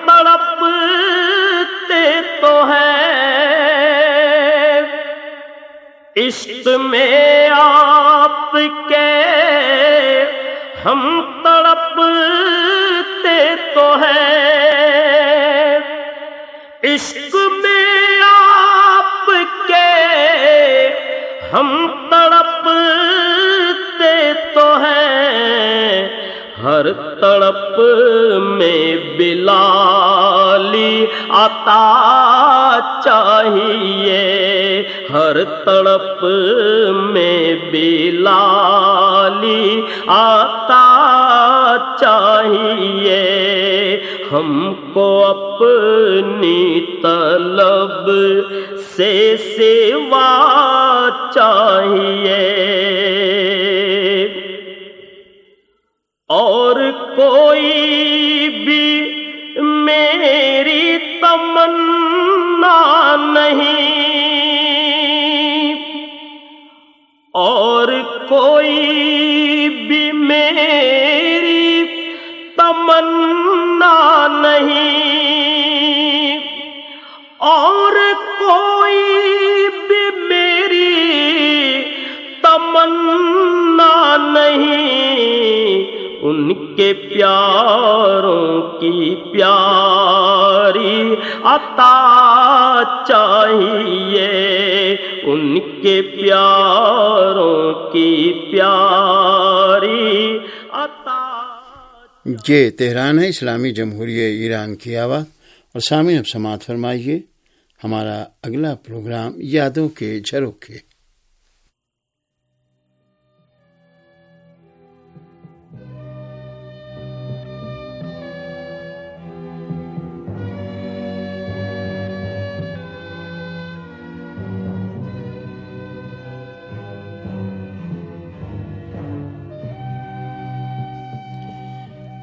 S6: تڑپتے تو ہیں، عشق میں آپ کے ہم تڑپتے تو ہیں، عشق میں آپ کے ہم تڑپتے تو ہیں، ہر تڑپ میں بلالی عطا چاہیے، ہر تڑپ میں بلالی عطا چاہیے، ہم کو اپنی طلب سے سوا چاہیے، اور کوئی بھی میری تمنا نہیں، اور کوئی بھی میری تمنا نہیں، اور کوئی بھی میری تمنا نہیں، ان کے پیاروں کی پیاری عطا چاہیے، ان کے پیاروں کی پیاری عطا۔
S4: یہ تہران ہے، اسلامی جمہوریہ ایران کی آواز۔ اور سامعین، اب سماعت فرمائیے ہمارا اگلا پروگرام یادوں کے جھروکے۔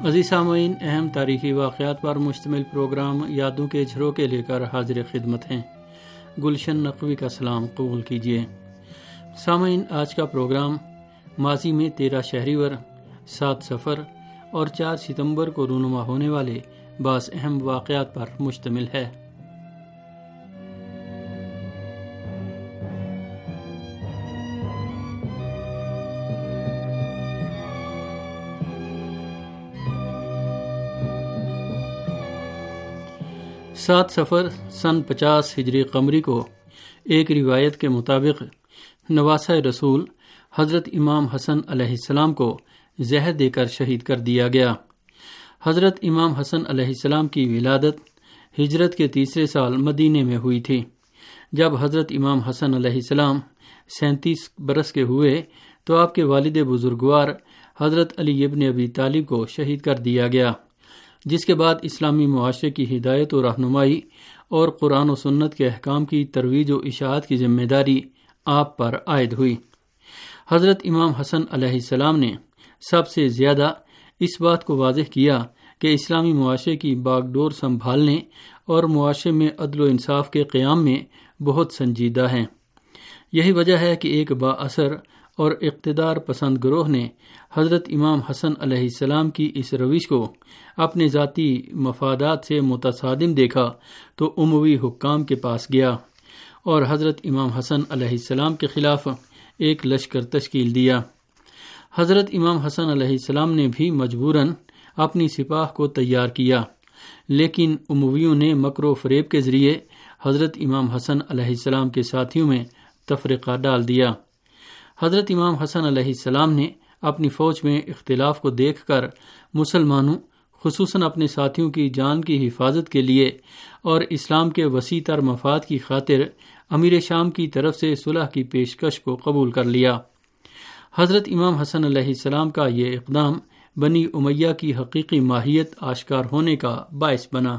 S7: عزیز سامعین، اہم تاریخی واقعات پر مشتمل پروگرام یادوں کے جھروکے لے کر حاضر خدمت ہیں۔ گلشن نقوی کا سلام قبول کیجیے۔ سامعین، آج کا پروگرام ماضی میں 13 شہریور، 7 صفر اور 4 ستمبر کو رونما ہونے والے بعض اہم واقعات پر مشتمل ہے۔ سات صفر سن 50 ہجری قمری کو ایک روایت کے مطابق نواسہ رسول حضرت امام حسن علیہ السلام کو زہر دے کر شہید کر دیا گیا۔ حضرت امام حسن علیہ السلام کی ولادت ہجرت کے 3 سال مدینے میں ہوئی تھی۔ جب حضرت امام حسن علیہ السلام 37 برس کے ہوئے تو آپ کے والد بزرگوار حضرت علی ابن ابی طالب کو شہید کر دیا گیا، جس کے بعد اسلامی معاشرے کی ہدایت و رہنمائی اور قرآن و سنت کے احکام کی ترویج و اشاعت کی ذمہ داری آپ پر عائد ہوئی۔ حضرت امام حسن علیہ السلام نے سب سے زیادہ اس بات کو واضح کیا کہ اسلامی معاشرے کی باغ ڈور سنبھالنے اور معاشرے میں عدل و انصاف کے قیام میں بہت سنجیدہ ہیں۔ یہی وجہ ہے کہ ایک با اثر اور اقتدار پسند گروہ نے حضرت امام حسن علیہ السلام کی اس روش کو اپنے ذاتی مفادات سے متصادم دیکھا تو اموی حکام کے پاس گیا اور حضرت امام حسن علیہ السلام کے خلاف ایک لشکر تشکیل دیا۔ حضرت امام حسن علیہ السلام نے بھی مجبوراً اپنی سپاہ کو تیار کیا، لیکن امویوں نے مکر و فریب کے ذریعے حضرت امام حسن علیہ السلام کے ساتھیوں میں تفرقہ ڈال دیا۔ حضرت امام حسن علیہ السلام نے اپنی فوج میں اختلاف کو دیکھ کر مسلمانوں خصوصاً اپنے ساتھیوں کی جان کی حفاظت کے لیے اور اسلام کے وسیع تر مفاد کی خاطر امیر شام کی طرف سے صلح کی پیشکش کو قبول کر لیا۔ حضرت امام حسن علیہ السلام کا یہ اقدام بنی امیہ کی حقیقی ماہیت آشکار ہونے کا باعث بنا۔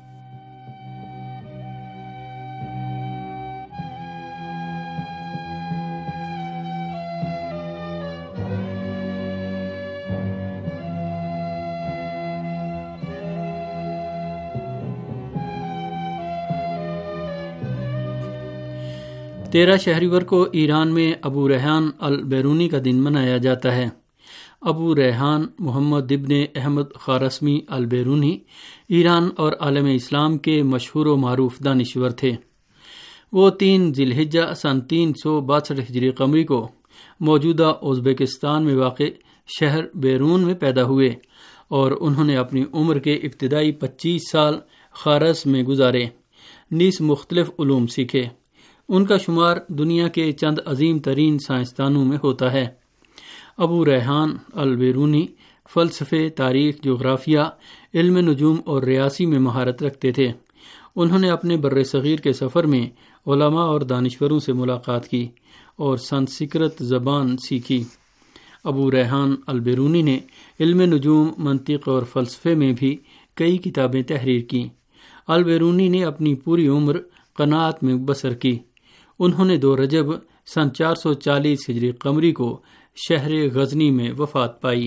S7: تیرہ شہریور کو ایران میں ابو ریحان البیرونی کا دن منایا جاتا ہے۔ ابو ریحان محمد ابن احمد خارسمی البیرونی ایران اور عالم اسلام کے مشہور و معروف دانشور تھے۔ وہ 3 ذی الحجہ سن 362 ہجری قمری کو موجودہ ازبکستان میں واقع شہر بیرون میں پیدا ہوئے اور انہوں نے اپنی عمر کے ابتدائی 25 سال خارس میں گزارے، نیز مختلف علوم سیکھے۔ ان کا شمار دنیا کے چند عظیم ترین سائنسدانوں میں ہوتا ہے۔ ابو ریحان البیرونی فلسفے، تاریخ، جغرافیہ، علم نجوم اور ریاضی میں مہارت رکھتے تھے۔ انہوں نے اپنے بر صغیر کے سفر میں علماء اور دانشوروں سے ملاقات کی اور سنسکرت زبان سیکھی۔ ابو ریحان البیرونی نے علم نجوم، منطق اور فلسفے میں بھی کئی کتابیں تحریر کیں۔ البیرونی نے اپنی پوری عمر قناعت میں بسر کی۔ انہوں نے 2 رجب سن 440 ہجری قمری کو شہر غزنی میں وفات پائی۔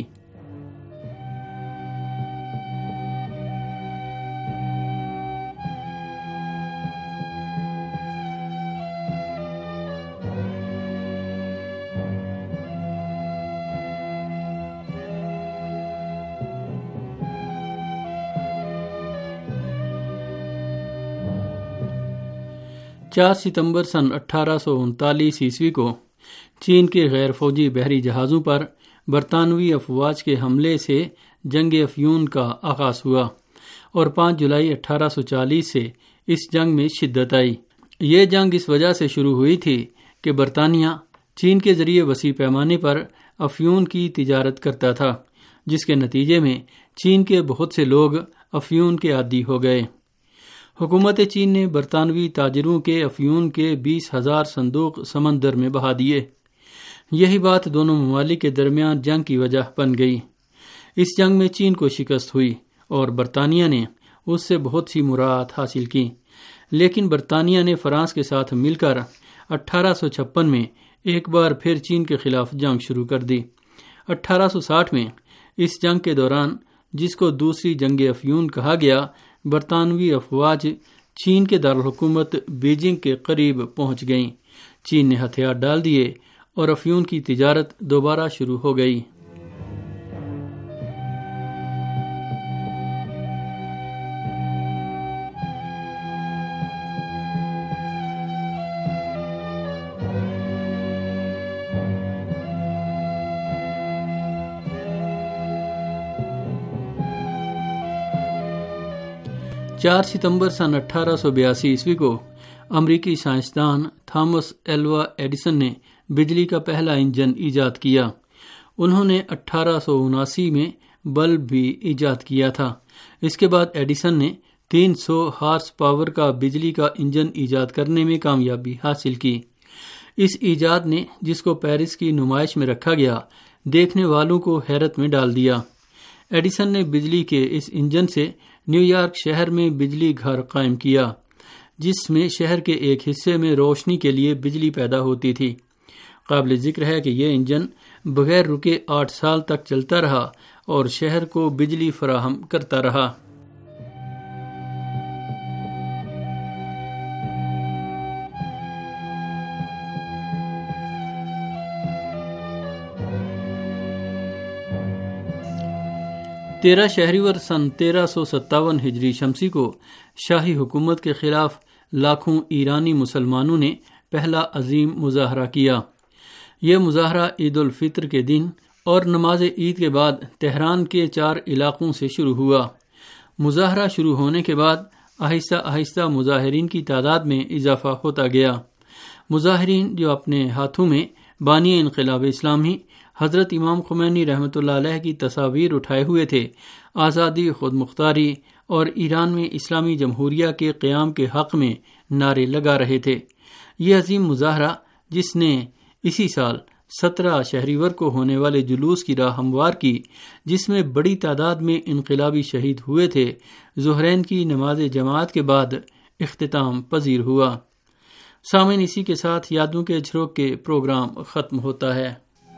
S7: چار ستمبر سن 1839 عیسوی کو چین کے غیر فوجی بحری جہازوں پر برطانوی افواج کے حملے سے جنگ افیون کا آغاز ہوا اور 5 جولائی 1840 سے اس جنگ میں شدت آئی۔ یہ جنگ اس وجہ سے شروع ہوئی تھی کہ برطانیہ چین کے ذریعے وسیع پیمانے پر افیون کی تجارت کرتا تھا، جس کے نتیجے میں چین کے بہت سے لوگ افیون کے عادی ہو گئے۔ حکومت چین نے برطانوی تاجروں کے افیون کے 20,000 صندوق سمندر میں بہا دیے۔ یہی بات دونوں ممالک کے درمیان جنگ کی وجہ بن گئی۔ اس جنگ میں چین کو شکست ہوئی اور برطانیہ نے اس سے بہت سی مراعات حاصل کی، لیکن برطانیہ نے فرانس کے ساتھ مل کر 1856 میں ایک بار پھر چین کے خلاف جنگ شروع کر دی۔ 1860 میں اس جنگ کے دوران جس کو دوسری جنگ افیون کہا گیا، برطانوی افواج چین کے دارالحکومت بیجنگ کے قریب پہنچ گئیں۔ چین نے ہتھیار ڈال دیے اور افیون کی تجارت دوبارہ شروع ہو گئی۔ چار ستمبر سن 1882 عیسوی کو امریکی سائنسدان تھامس ایلوا ایڈیسن نے بجلی کا پہلا انجن ایجاد کیا۔ انہوں نے 1879 میں بلب بھی ایجاد کیا تھا۔ اس کے بعد ایڈیسن نے 300 ہارس پاور کا بجلی کا انجن ایجاد کرنے میں کامیابی حاصل کی۔ اس ایجاد نے، جس کو پیرس کی نمائش میں رکھا گیا، دیکھنے والوں کو حیرت میں ڈال دیا۔ ایڈیسن نے بجلی کے اس انجن سے نیو یارک شہر میں بجلی گھر قائم کیا، جس میں شہر کے ایک حصے میں روشنی کے لیے بجلی پیدا ہوتی تھی۔ قابل ذکر ہے کہ یہ انجن بغیر رکے 8 سال تک چلتا رہا اور شہر کو بجلی فراہم کرتا رہا۔ تیرہ شہریور سن 1357 ہجری شمسی کو شاہی حکومت کے خلاف لاکھوں ایرانی مسلمانوں نے پہلا عظیم مظاہرہ کیا۔ یہ مظاہرہ عید الفطر کے دن اور نماز عید کے بعد تہران کے 4 علاقوں سے شروع ہوا۔ مظاہرہ شروع ہونے کے بعد آہستہ آہستہ مظاہرین کی تعداد میں اضافہ ہوتا گیا۔ مظاہرین جو اپنے ہاتھوں میں بانی انقلاب اسلامی حضرت امام خمینی رحمۃ اللہ علیہ کی تصاویر اٹھائے ہوئے تھے، آزادی، خود مختاری اور ایران میں اسلامی جمہوریہ کے قیام کے حق میں نعرے لگا رہے تھے۔ یہ عظیم مظاہرہ، جس نے اسی سال 17 شہریور کو ہونے والے جلوس کی راہ ہموار کی، جس میں بڑی تعداد میں انقلابی شہید ہوئے تھے، ظہرین کی نماز جماعت کے بعد اختتام پذیر ہوا۔ سامعین، اسی کے ساتھ یادوں کے جھروک کے پروگرام ختم ہوتا ہے۔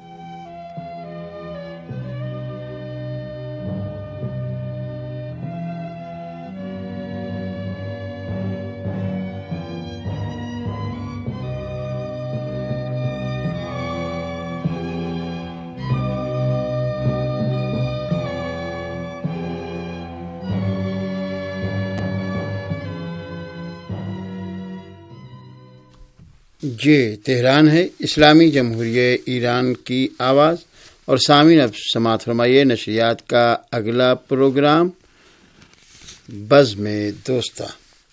S4: یہ تہران ہے، اسلامی جمہوریہ ایران کی آواز۔ اور سامعین، اب سماعت فرمائیے نشریات کا اگلا پروگرام بزم دوستہ۔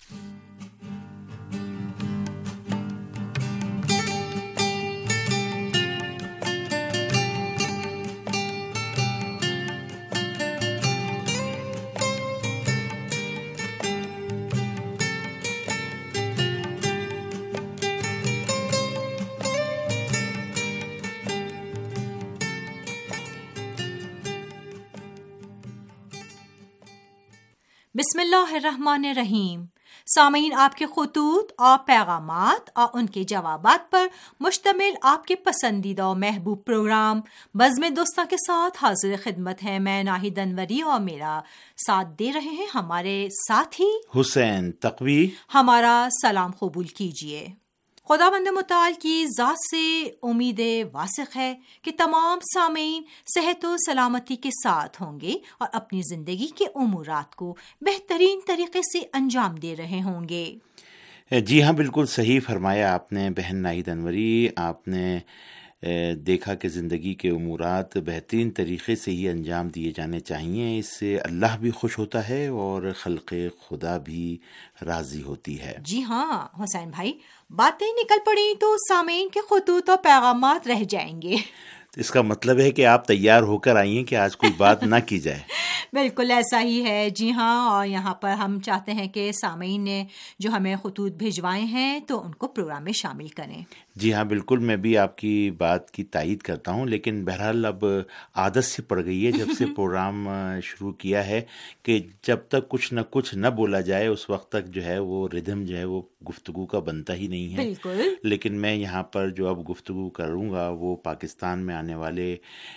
S8: بسم اللہ الرحمن الرحیم۔ سامعین، آپ کے خطوط اور پیغامات اور ان کے جوابات پر مشتمل آپ کے پسندیدہ و محبوب پروگرام بزم دوستہ کے ساتھ حاضر خدمت ہے۔ میں ناہید انوری اور میرا ساتھ دے رہے ہیں ہمارے ساتھی
S9: حسین تقوی۔
S8: ہمارا سلام قبول کیجیے۔ خداوند متعال کی ذات سے امید واسق ہے کہ تمام سامعین صحت و سلامتی کے ساتھ ہوں گے اور اپنی زندگی کے امورات کو بہترین طریقے سے انجام دے رہے ہوں گے۔
S9: جی ہاں، بالکل صحیح فرمایا آپ نے بہن ناہید انوری۔ آپ نے دیکھا کہ زندگی کے امورات بہترین طریقے سے ہی انجام دیے جانے چاہیے، اس سے اللہ بھی خوش ہوتا ہے اور خلق خدا بھی راضی ہوتی ہے۔
S8: جی ہاں حسین بھائی، باتیں نکل پڑیں تو سامعین کے خطوط اور پیغامات رہ جائیں گے۔
S9: اس کا مطلب ہے کہ آپ تیار ہو کر آئی ہیں کہ آج کوئی بات نہ کی جائے۔
S8: بالکل ایسا ہی ہے، جی ہاں۔ اور یہاں پر ہم چاہتے ہیں کہ سامعین نے جو ہمیں خطوط بھیجوائے ہیں تو ان کو پروگرام میں شامل کریں۔
S9: جی ہاں بالکل، میں بھی آپ کی بات کی تائید کرتا ہوں، لیکن بہرحال اب عادت سے پڑ گئی ہے جب سے پروگرام شروع کیا ہے کہ جب تک کچھ نہ بولا جائے اس وقت تک جو ہے وہ ردھم جو ہے وہ گفتگو کا بنتا ہی نہیں ہے۔
S8: بالکل۔
S9: لیکن میں یہاں پر جو اب گفتگو کروں گا وہ پاکستان میں آنے آنے والے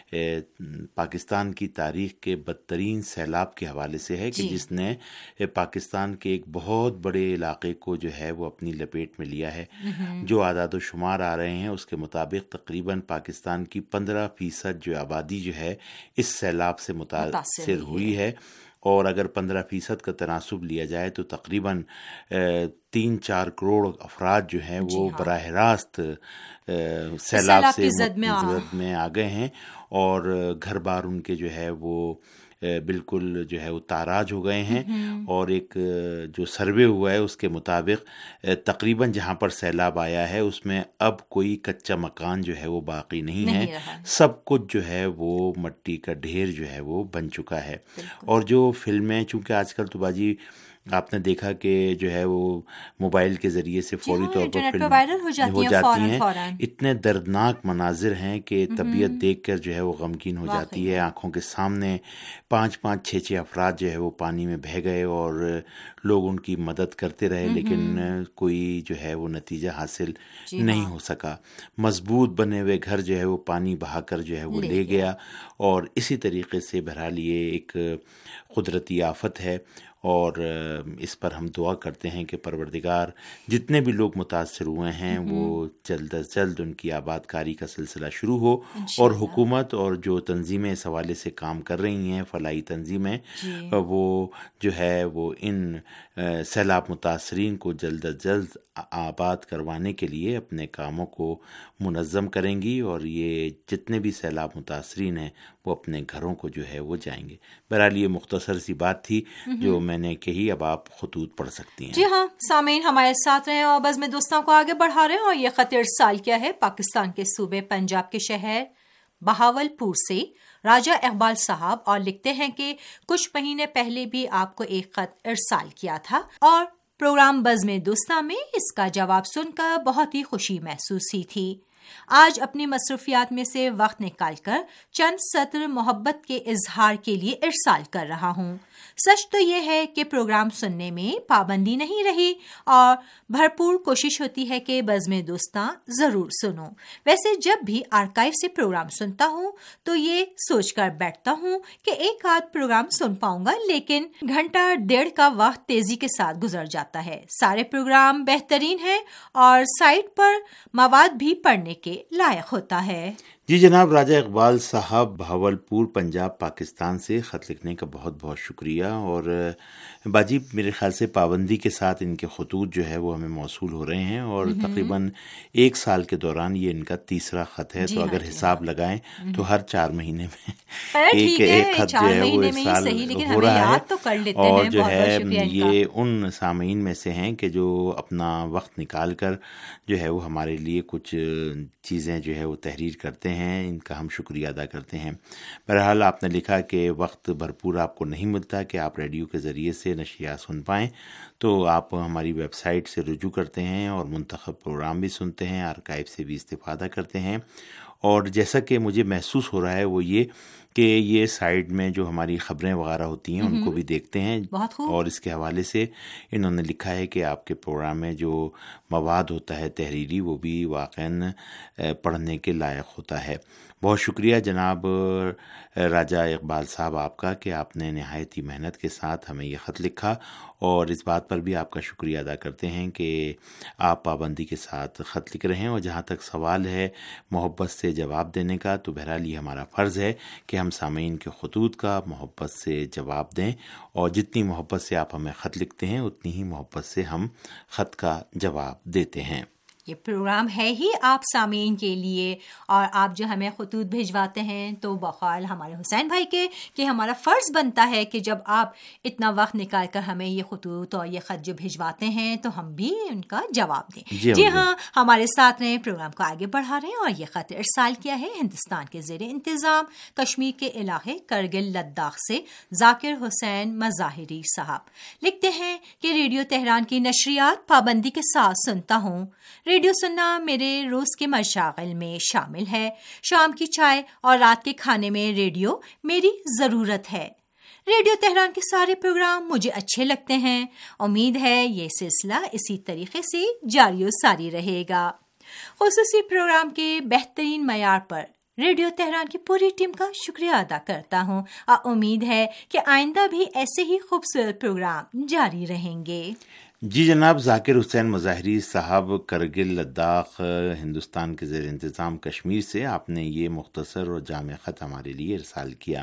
S9: پاکستان کی تاریخ کے بدترین سیلاب کے حوالے سے ہے کہ جس نے پاکستان کے ایک بہت بڑے علاقے کو جو ہے وہ اپنی لپیٹ میں لیا ہے. جو اعداد و شمار آ رہے ہیں اس کے مطابق تقریباً پاکستان کی 15% جو آبادی جو ہے اس سیلاب سے متاثر ہوئی ہے، اور اگر 15% کا تناسب لیا جائے تو تقریباً 3-4 کروڑ افراد جو ہیں وہ براہ راست سیلاب سے زد میں آ گئے ہیں، اور گھر بار ان کے جو ہے وہ بالکل جو ہے وہ تاراج ہو گئے ہیں. اور ایک جو سروے ہوا ہے اس کے مطابق تقریباً جہاں پر سیلاب آیا ہے اس میں اب کوئی کچا مکان جو ہے وہ باقی نہیں ہے، سب کچھ جو ہے وہ مٹی کا ڈھیر جو ہے وہ بن چکا ہے. اور جو فلمیں، چونکہ آج کل تو باجی آپ نے دیکھا کہ جو ہے وہ موبائل کے ذریعے سے فوری طور پر فلم ہو جاتی ہیں، اتنے دردناک مناظر ہیں کہ طبیعت دیکھ کر جو ہے وہ غمگین ہو جاتی ہے. آنکھوں کے سامنے 5-5 6-6 افراد جو ہے وہ پانی میں بہہ گئے اور لوگ ان کی مدد کرتے رہے، لیکن کوئی جو ہے وہ نتیجہ حاصل نہیں ہو سکا. مضبوط بنے ہوئے گھر جو ہے وہ پانی بہا کر جو ہے وہ لے گیا. اور اسی طریقے سے بہرحال یہ ایک قدرتی آفت ہے، اور اس پر ہم دعا کرتے ہیں کہ پروردگار جتنے بھی لوگ متاثر ہوئے ہیں وہ جلد از جلد ان کی آباد کاری کا سلسلہ شروع ہو، اور حکومت اور جو تنظیمیں اس حوالے سے کام کر رہی ہیں، فلاحی تنظیمیں، وہ جو ہے وہ ان سیلاب متاثرین کو جلد از جلد آباد کروانے کے لیے اپنے کاموں کو منظم کریں گی، اور یہ جتنے بھی سیلاب متاثرین ہیں وہ اپنے گھروں کو جو ہے وہ جائیں گے. بہرحال یہ مختصر سی بات تھی جو میں نے کہی، اب آپ خطوط پڑھ سکتی ہیں.
S8: جی ہاں سامعین ہمارے ساتھ رہیں اور بزم دوستوں کو آگے بڑھا رہے ہیں. اور یہ خط ارسال کیا ہے پاکستان کے صوبے پنجاب کے شہر بہاول پور سے راجہ اقبال صاحب، اور لکھتے ہیں کہ کچھ مہینے پہلے بھی آپ کو ایک خط ارسال کیا تھا، اور پروگرام بزم دوستاں میں اس کا جواب سن کر بہت ہی خوشی محسوس ہوئی تھی. آج اپنی مصروفیات میں سے وقت نکال کر چند سطر محبت کے اظہار کے لیے ارسال کر رہا ہوں. سچ تو یہ ہے کہ پروگرام سننے میں پابندی نہیں رہی، اور بھرپور کوشش ہوتی ہے کہ بزم دوستاں ضرور سنو. ویسے جب بھی آرکائیو سے پروگرام سنتا ہوں تو یہ سوچ کر بیٹھتا ہوں کہ ایک آدھ پروگرام سن پاؤں گا، لیکن 1.5 کا وقت تیزی کے ساتھ گزر جاتا ہے. سارے پروگرام بہترین ہیں اور سائٹ پر مواد بھی پڑھنے کے لائق ہوتا ہے.
S9: جی جناب، راجہ اقبال صاحب بہاولپور پنجاب پاکستان سے خط لکھنے کا بہت بہت شکریہ. اور باجی میرے خیال سے پابندی کے ساتھ ان کے خطوط جو ہے وہ ہمیں موصول ہو رہے ہیں، اور تقریباً 1 سال کے دوران یہ ان کا تیسرا خط ہے. تو اگر حساب لگائیں تو ہر 4 مہینے میں ایک خط جو ہے وہ ارسال ہو رہا ہے. اور جو ہے یہ ان سامعین میں سے ہیں کہ جو اپنا وقت نکال کر جو ہے وہ ہمارے لیے کچھ چیزیں جو ہے وہ تحریر کرتے ہیں، ان کا ہم شکریہ ادا کرتے ہیں. بہرحال آپ نے لکھا کہ وقت بھرپور آپ کو نہیں ملتا کہ آپ ریڈیو کے ذریعے سے نشریات سن پائیں، تو آپ ہماری ویب سائٹ سے رجوع کرتے ہیں اور منتخب پروگرام بھی سنتے ہیں، آرکائیو سے بھی استفادہ کرتے ہیں. اور جیسا کہ مجھے محسوس ہو رہا ہے وہ یہ کہ یہ سائٹ میں جو ہماری خبریں وغیرہ ہوتی ہیں ان کو بھی دیکھتے ہیں. اور اس کے حوالے سے انہوں نے لکھا ہے کہ آپ کے پروگرام میں جو مواد ہوتا ہے تحریری وہ بھی واقعاً پڑھنے کے لائق ہوتا ہے. بہت شکریہ جناب راجہ اقبال صاحب آپ کا کہ آپ نے نہایت ہی محنت کے ساتھ ہمیں یہ خط لکھا، اور اس بات پر بھی آپ کا شکریہ ادا کرتے ہیں کہ آپ پابندی کے ساتھ خط لکھ رہے ہیں. اور جہاں تک سوال ہے محبت سے جواب دینے کا، تو بہرحال یہ ہمارا فرض ہے کہ ہم سامعین کے خطوط کا محبت سے جواب دیں، اور جتنی محبت سے آپ ہمیں خط لکھتے ہیں اتنی ہی محبت سے ہم خط کا جواب دیتے ہیں.
S8: یہ پروگرام ہے ہی آپ سامعین کے لیے، اور آپ جو ہمیں خطوط بھیجواتے ہیں تو بقول ہمارے حسین بھائی کے کہ ہمارا فرض بنتا ہے کہ جب آپ اتنا وقت نکال کر ہمیں یہ خطوط اور یہ خط جو بھیجواتے ہیں تو ہم بھی ان کا جواب دیں. جی ہاں، ہمارے ساتھ رہیں، پروگرام کو آگے بڑھا رہے ہیں. اور یہ خط ارسال کیا ہے ہندوستان کے زیر انتظام کشمیر کے علاقے کرگل لداخ سے ذاکر حسین مظاہری صاحب. لکھتے ہیں کہ ریڈیو تہران کی نشریات پابندی کے ساتھ سنتا ہوں. ریڈیو سننا میرے روز کے مشاغل میں شامل ہے. شام کی چائے اور رات کے کھانے میں ریڈیو میری ضرورت ہے. ریڈیو تہران کے سارے پروگرام مجھے اچھے لگتے ہیں. امید ہے یہ سلسلہ اسی طریقے سے جاری و ساری رہے گا. خصوصی پروگرام کے بہترین معیار پر ریڈیو تہران کی پوری ٹیم کا شکریہ ادا کرتا ہوں اور امید ہے کہ آئندہ بھی ایسے ہی خوبصورت پروگرام جاری رہیں گے۔
S9: جی جناب، ذاکر حسین مظاہری صاحب، کرگل، لداخ، ہندوستان کے زیر انتظام کشمیر سے آپ نے یہ مختصر اور جامع خط ہمارے لیے ارسال کیا۔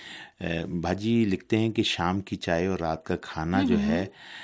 S9: بھاجی لکھتے ہیں کہ شام کی چائے اور رات کا کھانا جو ہے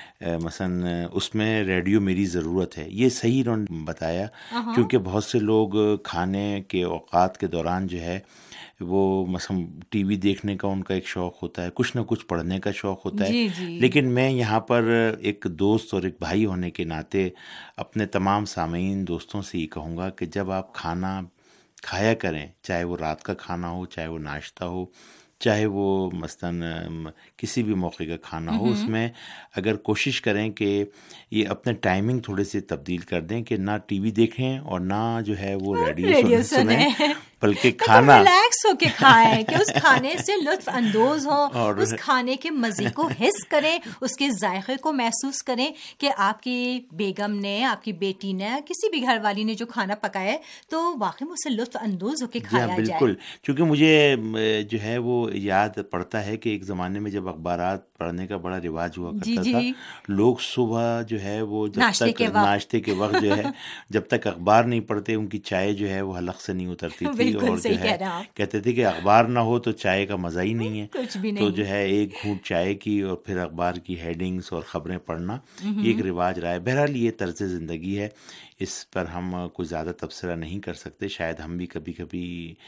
S9: مثلا اس میں ریڈیو میری ضرورت ہے۔ یہ صحیح انہوں نے بتایا، کیونکہ بہت سے لوگ کھانے کے اوقات کے دوران جو ہے وہ مثلا ٹی وی دیکھنے کا ان کا ایک شوق ہوتا ہے، کچھ نہ کچھ پڑھنے کا شوق ہوتا ہے۔ لیکن میں یہاں پر ایک دوست اور ایک بھائی ہونے کے ناطے اپنے تمام سامعین دوستوں سے یہ کہوں گا کہ جب آپ کھانا کھایا کریں، چاہے وہ رات کا کھانا ہو، چاہے وہ ناشتہ ہو، چاہے وہ مثلاً کسی بھی موقع کا کھانا ہو، اس میں اگر کوشش کریں کہ یہ اپنے ٹائمنگ تھوڑے سے تبدیل کر دیں کہ نہ ٹی وی دیکھیں اور نہ جو ہے وہ ریڈیو سنیں، بلکہ کھانا
S8: ریلیکس ہو کے کھائیں، کہ اس کھانے سے لطف اندوز ہوں، اس کھانے کے مزے کو حس کریں، اس کے ذائقے کو محسوس کریں کہ آپ کی بیگم نے، آپ کی بیٹی نے، کسی بھی گھر والی نے جو کھانا پکایا ہے تو واقعی اس سے لطف اندوز ہو کے کھایا جائے۔
S9: بالکل، کیونکہ مجھے جو ہے وہ یاد پڑتا ہے کہ ایک زمانے میں جب اخبارات پڑھنے کا بڑا رواج ہوا کرتا تھا، لوگ صبح جو ہے وہ ناشتے کے وقت جو ہے جب تک اخبار نہیں پڑھتے ان کی چائے جو ہے وہ حلق سے نہیں اترتی تھی، اور جو ہے کہتے تھے کہ اخبار نہ ہو تو چائے کا مزہ ہی نہیں ہے، تو جو ہے ایک گھونٹ چائے کی اور پھر اخبار کی ہیڈنگز اور خبریں پڑھنا یہ ایک رواج رہا ہے۔ بہرحال یہ طرز زندگی ہے، اس پر ہم کوئی زیادہ تبصرہ نہیں کر سکتے۔ شاید ہم بھی کبھی کبھی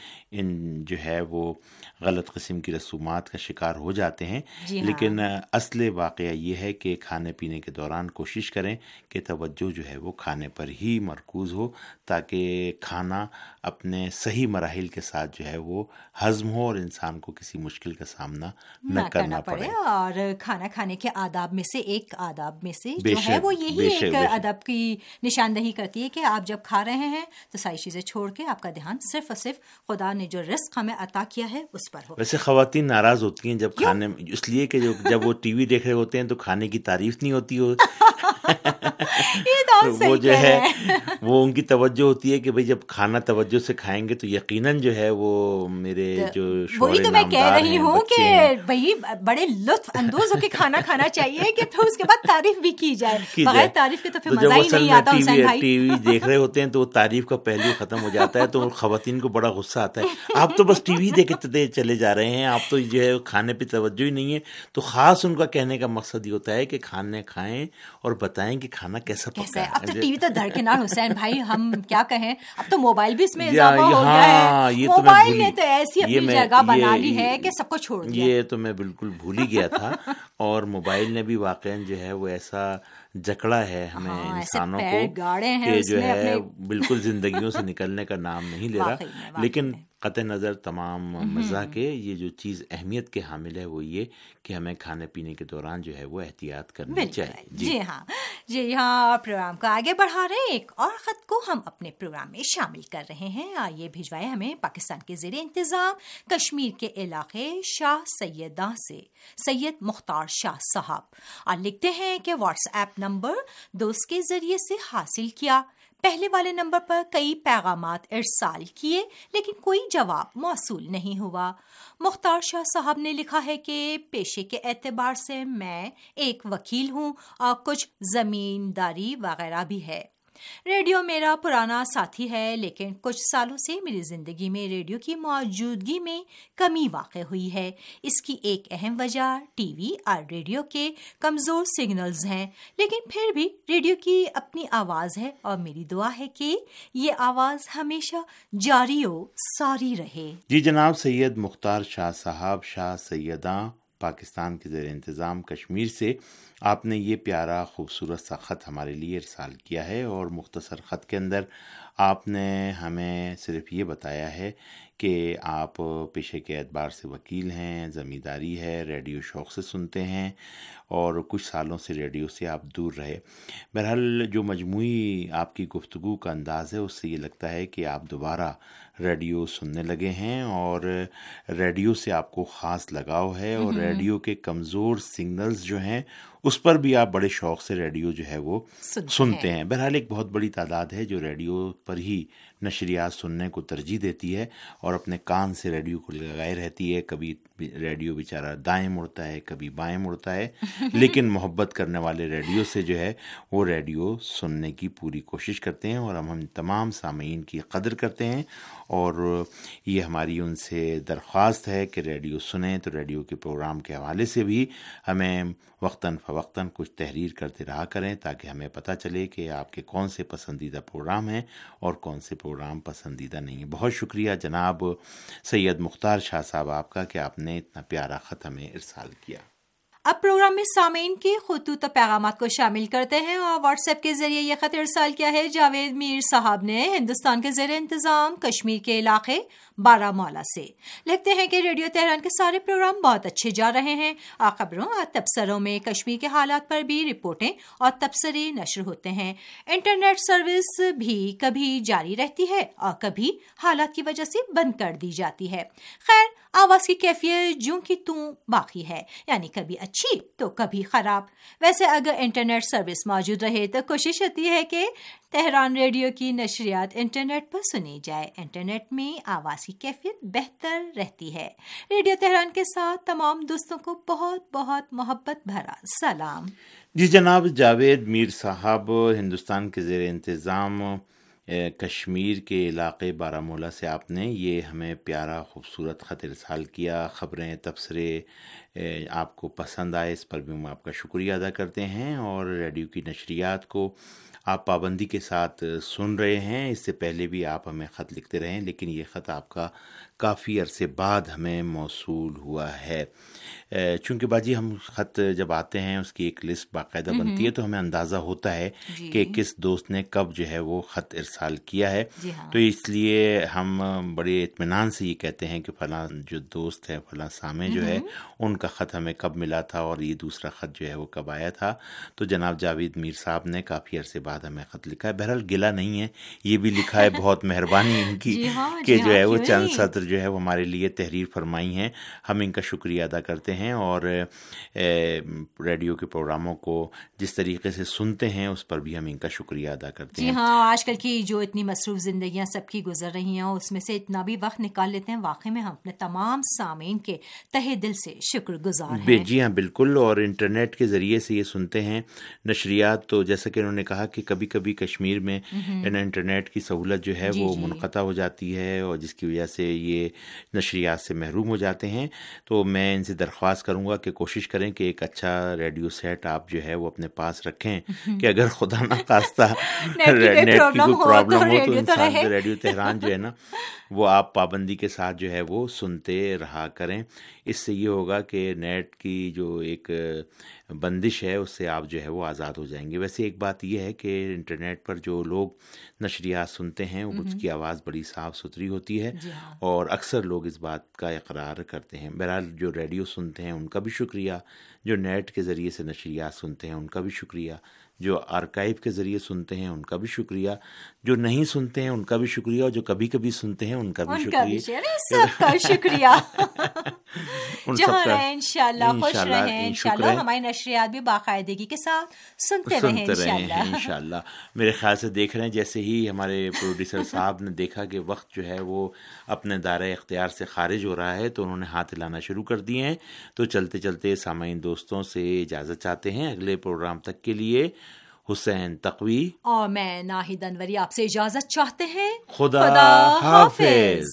S9: ان جو ہے وہ غلط قسم کی رسومات کا شکار ہو جاتے ہیں، لیکن اصل واقعہ یہ ہے کہ کھانے پینے کے دوران کوشش کریں کہ توجہ جو ہے وہ کھانے پر ہی مرکوز ہو، تاکہ کھانا اپنے صحیح مراحل کے ساتھ جو ہے وہ ہضم ہو اور انسان کو کسی مشکل کا سامنا نہ کرنا پڑے۔
S8: اور کھانا کھانے کے آداب میں سے ایک آداب میں سے جو ہے وہ یہی ایک ادب کی نشاندہی کرتی ہے کہ آپ جب کھا رہے ہیں تو ساری چیزیں چھوڑ کے آپ کا دھیان صرف اور صرف خدا نے جو رزق ہمیں عطا کیا ہے اس پر ہو۔
S9: ویسے خواتین ناراض ہوتی ہیں جب کھانے، اس لیے کہ جب وہ ٹی وی دیکھ رہے ہوتے ہیں تو کھانے کی تعریف نہیں ہوتی وہ جو ہے وہ ان کی توجہ ہوتی ہے کہ بھئی جب کھانا توجہ سے کھائیں گے تو یقیناً جو ہے وہ میرے جو شوہر
S8: وہی تو میں کہہ رہی ہوں کہ بھئی بڑے لطف اندوز ہو کے کھانا کھانا چاہیے کہ پھر اس کے بعد تعریف بھی کی جائے، بغیر تعریف کے تو پھر مزہ ہی نہیں آتا۔ حسین بھائی
S9: ٹی وی دیکھ رہے ہوتے ہیں تو وہ تعریف کا پہلو ختم ہو جاتا ہے، تو خواتین کو بڑا غصہ آتا ہے، آپ تو بس ٹی وی دیکھتے چلے جا رہے ہیں، آپ تو جو ہے کھانے پہ توجہ ہی نہیں ہے۔ تو خاص ان کا کہنے کا مقصد یہ ہوتا ہے کہ کھانے کھائیں اور بتائیں کہ کھانا کیسا پکا ہے۔
S8: اب تو ٹی وی تو درکنار حسین بھائی، ہم کیا کہیں، اب تو موبائل بھی اس میں اضافہ ہو گیا ہے، موبائل نے تو ایسی اپنی جگہ بنا لی ہے کہ سب کو چھوڑ دیا۔
S9: یہ تو میں بالکل بھول ہی گیا تھا، اور موبائل نے بھی واقعاً جو ہے وہ ایسا جکڑا ہے ہمیں انسانوں کو کہ جو ہے بالکل زندگیوں سے نکلنے کا نام نہیں لے رہا۔ لیکن قطع نظر تمام مزاح کے یہ جو چیز اہمیت کے حامل ہے وہ یہ کہ ہمیں کھانے پینے کے دوران جو ہے وہ احتیاط کرنی چاہیے۔
S8: جی ہاں، پروگرام کو آگے بڑھا رہے ہیں، ایک اور خط کو ہم اپنے پروگرام میں شامل کر رہے ہیں۔ یہ بھجوائے ہمیں پاکستان کے زیر انتظام کشمیر کے علاقے شاہ سیداں سے سید مختار شاہ صاحب، اور لکھتے ہیں کہ واٹس ایپ نمبر دوست کے ذریعے سے حاصل کیا، پہلے والے نمبر پر کئی پیغامات ارسال کیے لیکن کوئی جواب موصول نہیں ہوا۔ مختار شاہ صاحب نے لکھا ہے کہ پیشے کے اعتبار سے میں ایک وکیل ہوں اور کچھ زمینداری وغیرہ بھی ہے۔ ریڈیو میرا پرانا ساتھی ہے، لیکن کچھ سالوں سے میری زندگی میں ریڈیو کی موجودگی میں کمی واقع ہوئی ہے۔ اس کی ایک اہم وجہ ٹی وی اور ریڈیو کے کمزور سگنلز ہیں، لیکن پھر بھی ریڈیو کی اپنی آواز ہے، اور میری دعا ہے کہ یہ آواز ہمیشہ جاری و ساری رہے۔
S9: جی جناب، سید مختار شاہ صاحب، شاہ سیداں، پاکستان کے زیر انتظام کشمیر سے آپ نے یہ پیارا خوبصورت سا خط ہمارے لیے ارسال کیا ہے، اور مختصر خط کے اندر آپ نے ہمیں صرف یہ بتایا ہے کہ آپ پیشے کے اعتبار سے وکیل ہیں، زمینداری ہے، ریڈیو شوق سے سنتے ہیں، اور کچھ سالوں سے ریڈیو سے آپ دور رہے۔ بہرحال جو مجموعی آپ کی گفتگو کا انداز ہے اس سے یہ لگتا ہے کہ آپ دوبارہ ریڈیو سننے لگے ہیں، اور ریڈیو سے آپ کو خاص لگاؤ ہے، اور ریڈیو کے کمزور سگنلز جو ہیں اس پر بھی آپ بڑے شوق سے ریڈیو جو ہے وہ سنتے ہیں۔ بہرحال ایک بہت بڑی تعداد ہے جو ریڈیو پر ہی نشریات سننے کو ترجیح دیتی ہے اور اپنے کان سے ریڈیو کو لگائے رہتی ہے۔ کبھی ریڈیو بیچارہ دائیں مڑتا ہے، کبھی بائیں مڑتا ہے، لیکن محبت کرنے والے ریڈیو سے جو ہے وہ ریڈیو سننے کی پوری کوشش کرتے ہیں، اور ہم تمام سامعین کی قدر کرتے ہیں، اور یہ ہماری ان سے درخواست ہے کہ ریڈیو سنیں تو ریڈیو کے پروگرام کے حوالے سے بھی ہمیں وقتاً فوقتاً کچھ تحریر کرتے رہا کریں، تاکہ ہمیں پتہ چلے کہ آپ کے کون سے پسندیدہ پروگرام ہیں اور کون سے پروگرام پسندیدہ نہیں ہیں۔ بہت شکریہ جناب سید مختار شاہ صاحب آپ کا کہ آپ نے اتنا پیارا خط ہمیں ارسال کیا۔
S8: اب پروگرام میں سامعین کے خطوط و پیغامات کو شامل کرتے ہیں، اور واٹس ایپ کے ذریعے یہ خط ارسال کیا ہے جاوید میر صاحب نے ہندوستان کے زیر انتظام کشمیر کے علاقے بارہمولہ سے۔ لکھتے ہیں کہ ریڈیو تہران کے سارے پروگرام بہت اچھے جا رہے ہیں، اور خبروں اور تبصروں میں کشمیر کے حالات پر بھی رپورٹیں اور تبصرے نشر ہوتے ہیں۔ انٹرنیٹ سروس بھی کبھی جاری رہتی ہے اور کبھی حالات کی وجہ سے بند کر دی جاتی ہے۔ خیر، آواز کی کیفیت جوں کی توں باقی ہے، یعنی کبھی اچھی تو کبھی خراب۔ ویسے اگر انٹرنیٹ سروس موجود رہے تو کوشش ہوتی ہے کہ تہران ریڈیو کی نشریات انٹرنیٹ پر سنی جائے۔ انٹرنیٹ میں آواز کی کیفیت بہتر رہتی ہے۔ ریڈیو تہران کے ساتھ تمام دوستوں کو بہت بہت محبت بھرا سلام۔
S9: جی جناب جاوید میر صاحب ہندوستان کے زیر انتظام کشمیر کے علاقے بارہمولہ سے آپ نے یہ ہمیں پیارا خوبصورت خط ارسال کیا۔ خبریں تبصرے آپ کو پسند آئے، اس پر بھی ہم آپ کا شکریہ ادا کرتے ہیں، اور ریڈیو کی نشریات کو آپ پابندی کے ساتھ سن رہے ہیں۔ اس سے پہلے بھی آپ ہمیں خط لکھتے رہیں، لیکن یہ خط آپ کا کافی عرصے بعد ہمیں موصول ہوا ہے۔ چونکہ باجی ہم خط جب آتے ہیں اس کی ایک لسٹ باقاعدہ بنتی ہے، تو ہمیں اندازہ ہوتا ہے کہ کس دوست نے کب جو ہے وہ خط ارسال کیا ہے، تو اس لیے ہم بڑے اطمینان سے یہ کہتے ہیں کہ فلاں جو دوست ہے، فلاں سامع جو ہے، ان کا خط ہمیں کب ملا تھا اور یہ دوسرا خط جو ہے وہ کب آیا تھا۔ تو جناب جاوید میر صاحب نے کافی عرصے بعد ہمیں خط لکھا ہے۔ بہرحال گلہ نہیں ہے، یہ بھی لکھا ہے، بہت مہربانی ان کی کہ جو ہے وہ چند سطر جو ہے وہ ہمارے لیے تحریر فرمائی ہیں، ہم ان کا شکریہ ادا کرتے ہیں، اور ریڈیو کے پروگراموں کو جس طریقے سے سنتے ہیں اس پر بھی ہم ان کا شکریہ ادا کرتے ہیں۔
S8: جی ہاں، آج کل کی جو اتنی مصروف زندگیاں سب کی گزر رہی ہیں، اس میں سے اتنا بھی وقت نکال لیتے ہیں، واقعی میں ہم اپنے تمام سامعین کے تہہ دل سے شکر گزار ہیں۔
S9: جی ہاں بالکل، اور انٹرنیٹ کے ذریعے سے یہ سنتے ہیں نشریات، تو جیسا کہ انہوں نے کہا کہ کبھی کبھی کشمیر میں انٹرنیٹ کی سہولت جو ہے وہ منقطع ہو جاتی ہے، اور جس کی وجہ سے یہ نشریات سے محروم ہو جاتے ہیں۔ تو میں ان سے درخواست کروں گا کہ کوشش کریں کہ ایک اچھا ریڈیو سیٹ آپ جو ہے وہ اپنے پاس رکھیں، کہ اگر خدا نخواستہ نیٹ کی کوئی پرابلم ہو تو انسان ریڈیو تہران جو ہے نا وہ آپ پابندی کے ساتھ جو ہے وہ سنتے رہا کریں۔ اس سے یہ ہوگا کہ نیٹ کی جو ایک بندش ہے اس سے آپ جو ہے وہ آزاد ہو جائیں گے۔ ویسے ایک بات یہ ہے کہ انٹرنیٹ پر جو لوگ نشریات سنتے ہیں اس کی آواز بڑی صاف ستھری ہوتی ہے، اور اکثر لوگ اس بات کا اقرار کرتے ہیں۔ بہرحال جو ریڈیو سنتے ہیں ان کا بھی شکریہ، جو نیٹ کے ذریعے سے نشریات سنتے ہیں ان کا بھی شکریہ، جو آرکائیو کے ذریعے سنتے ہیں ان کا بھی شکریہ، جو نہیں سنتے ہیں ان کا بھی شکریہ، اور جو کبھی کبھی سنتے ہیں ان کا بھی شکریہ،
S8: سب کا شکریہ۔ جہاں رہیں انشاءاللہ، خوش رہیں انشاءاللہ، ہماری نشریات بھی باقاعدگی کے ساتھ سنتے رہیں
S9: انشاءاللہ۔ میرے خیال سے دیکھ رہے ہیں جیسے ہی ہمارے پروڈیوسر صاحب نے دیکھا کہ وقت جو ہے وہ اپنے دائرہ اختیار سے خارج ہو رہا ہے، تو انہوں نے ہاتھ ہلانا شروع کر دیے ہیں۔ تو چلتے چلتے سامعین دوستوں سے اجازت چاہتے ہیں، اگلے پروگرام تک کے لیے حسین تقوی
S8: اور میں ناہید انوری آپ سے اجازت چاہتے ہیں۔
S9: خدا حافظ۔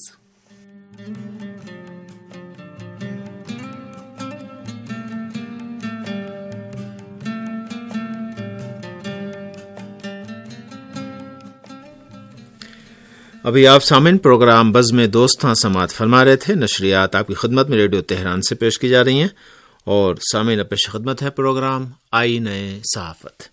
S10: ابھی آپ سامعین پروگرام بزم دوستاں سماعت فرما رہے تھے۔ نشریات آپ کی خدمت میں ریڈیو تہران سے پیش کی جا رہی ہیں، اور سامعین پیش خدمت ہے پروگرام آئینہ صحافت۔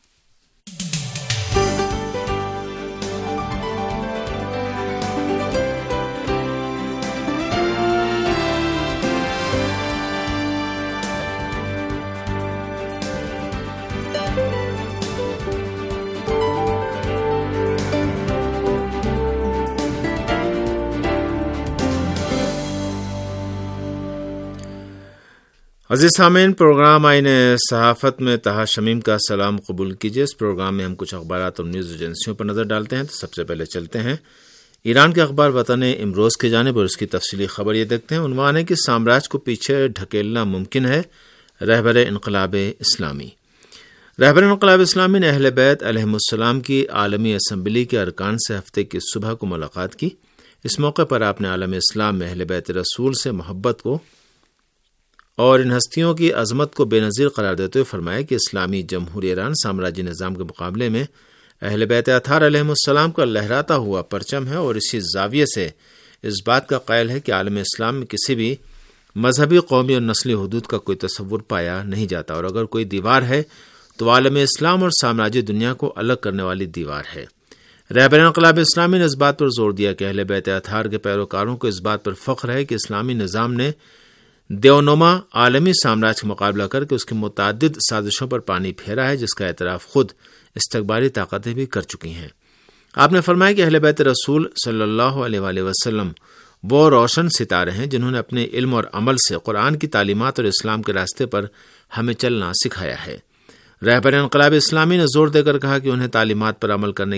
S10: عزیز سامعین، پروگرام آئین صحافت میں طہا شمیم کا سلام قبول کیجیے۔ اس پروگرام میں ہم کچھ اخبارات اور نیوز ایجنسیوں پر نظر ڈالتے ہیں۔ تو سب سے پہلے چلتے ہیں ایران کے اخبار وطن امروز کی جانب اور اس کی تفصیلی خبر یہ دیکھتے ہیں۔ عنوان ہے کہ سامراج کو پیچھے ڈھکیلنا ممکن ہے، رہبر انقلاب اسلامی۔ رہبر انقلاب اسلامی نے اہل بیت علیہم السلام کی عالمی اسمبلی کے ارکان سے ہفتے کی صبح کو ملاقات کی۔ اس موقع پر آپ نے عالم اسلام میں اہل بیت رسول سے محبت کو اور ان ہستیوں کی عظمت کو بے نظیر قرار دیتے ہوئے فرمایا کہ اسلامی جمہوریہ ایران سامراجی نظام کے مقابلے میں اہل بیت اطہار علیہم السلام کا لہراتا ہوا پرچم ہے، اور اسی زاویے سے اس بات کا قائل ہے کہ عالم اسلام میں کسی بھی مذہبی، قومی اور نسلی حدود کا کوئی تصور پایا نہیں جاتا، اور اگر کوئی دیوار ہے تو عالم اسلام اور سامراجی دنیا کو الگ کرنے والی دیوار ہے۔ رہبر انقلاب اسلامی نے اس بات پر زور دیا کہ اہل بیت اطہار کے پیروکاروں کو اس بات پر فخر ہے کہ اسلامی نظام نے دیونما عالمی سامراج کا مقابلہ کر کے اس کی متعدد سازشوں پر پانی پھیرا ہے، جس کا اعتراف خود استکباری طاقتیں بھی کر چکی ہیں۔ آپ نے فرمایا کہ اہل بیت رسول صلی اللہ علیہ وآلہ وسلم وہ روشن ستارے ہیں جنہوں نے اپنے علم اور عمل سے قرآن کی تعلیمات اور اسلام کے راستے پر ہمیں چلنا سکھایا ہے۔ رہبر انقلاب اسلامی نے زور دے کر کہا کہ انہیں تعلیمات پر عمل کرنے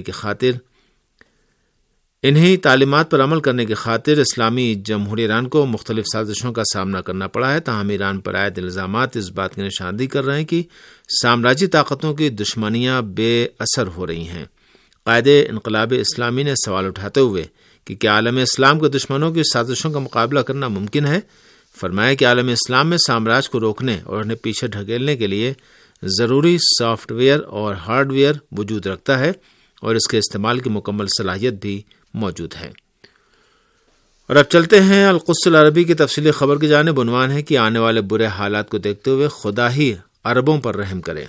S10: کی خاطر اسلامی جمہوریہ ایران کو مختلف سازشوں کا سامنا کرنا پڑا ہے، تاہم ایران پر عائد الزامات اس بات کی نشاندہی کر رہے ہیں کہ سامراجی طاقتوں کی دشمنیاں بے اثر ہو رہی ہیں۔ قائد انقلاب اسلامی نے سوال اٹھاتے ہوئے کہ کیا عالم اسلام کے دشمنوں کی سازشوں کا مقابلہ کرنا ممکن ہے؟ فرمایا کہ عالم اسلام میں سامراج کو روکنے اور انہیں پیچھے ڈھکیلنے کے لیے ضروری سافٹ ویئر اور ہارڈ ویئر وجود رکھتا ہے، اور اس کے استعمال کی مکمل صلاحیت بھی موجود ہے۔ اور اب چلتے ہیں القدس العربی کی تفصیلی خبر کی جانب۔ عنوان ہے کہ آنے والے برے حالات کو دیکھتے ہوئے خدا ہی عربوں پر رحم کرے۔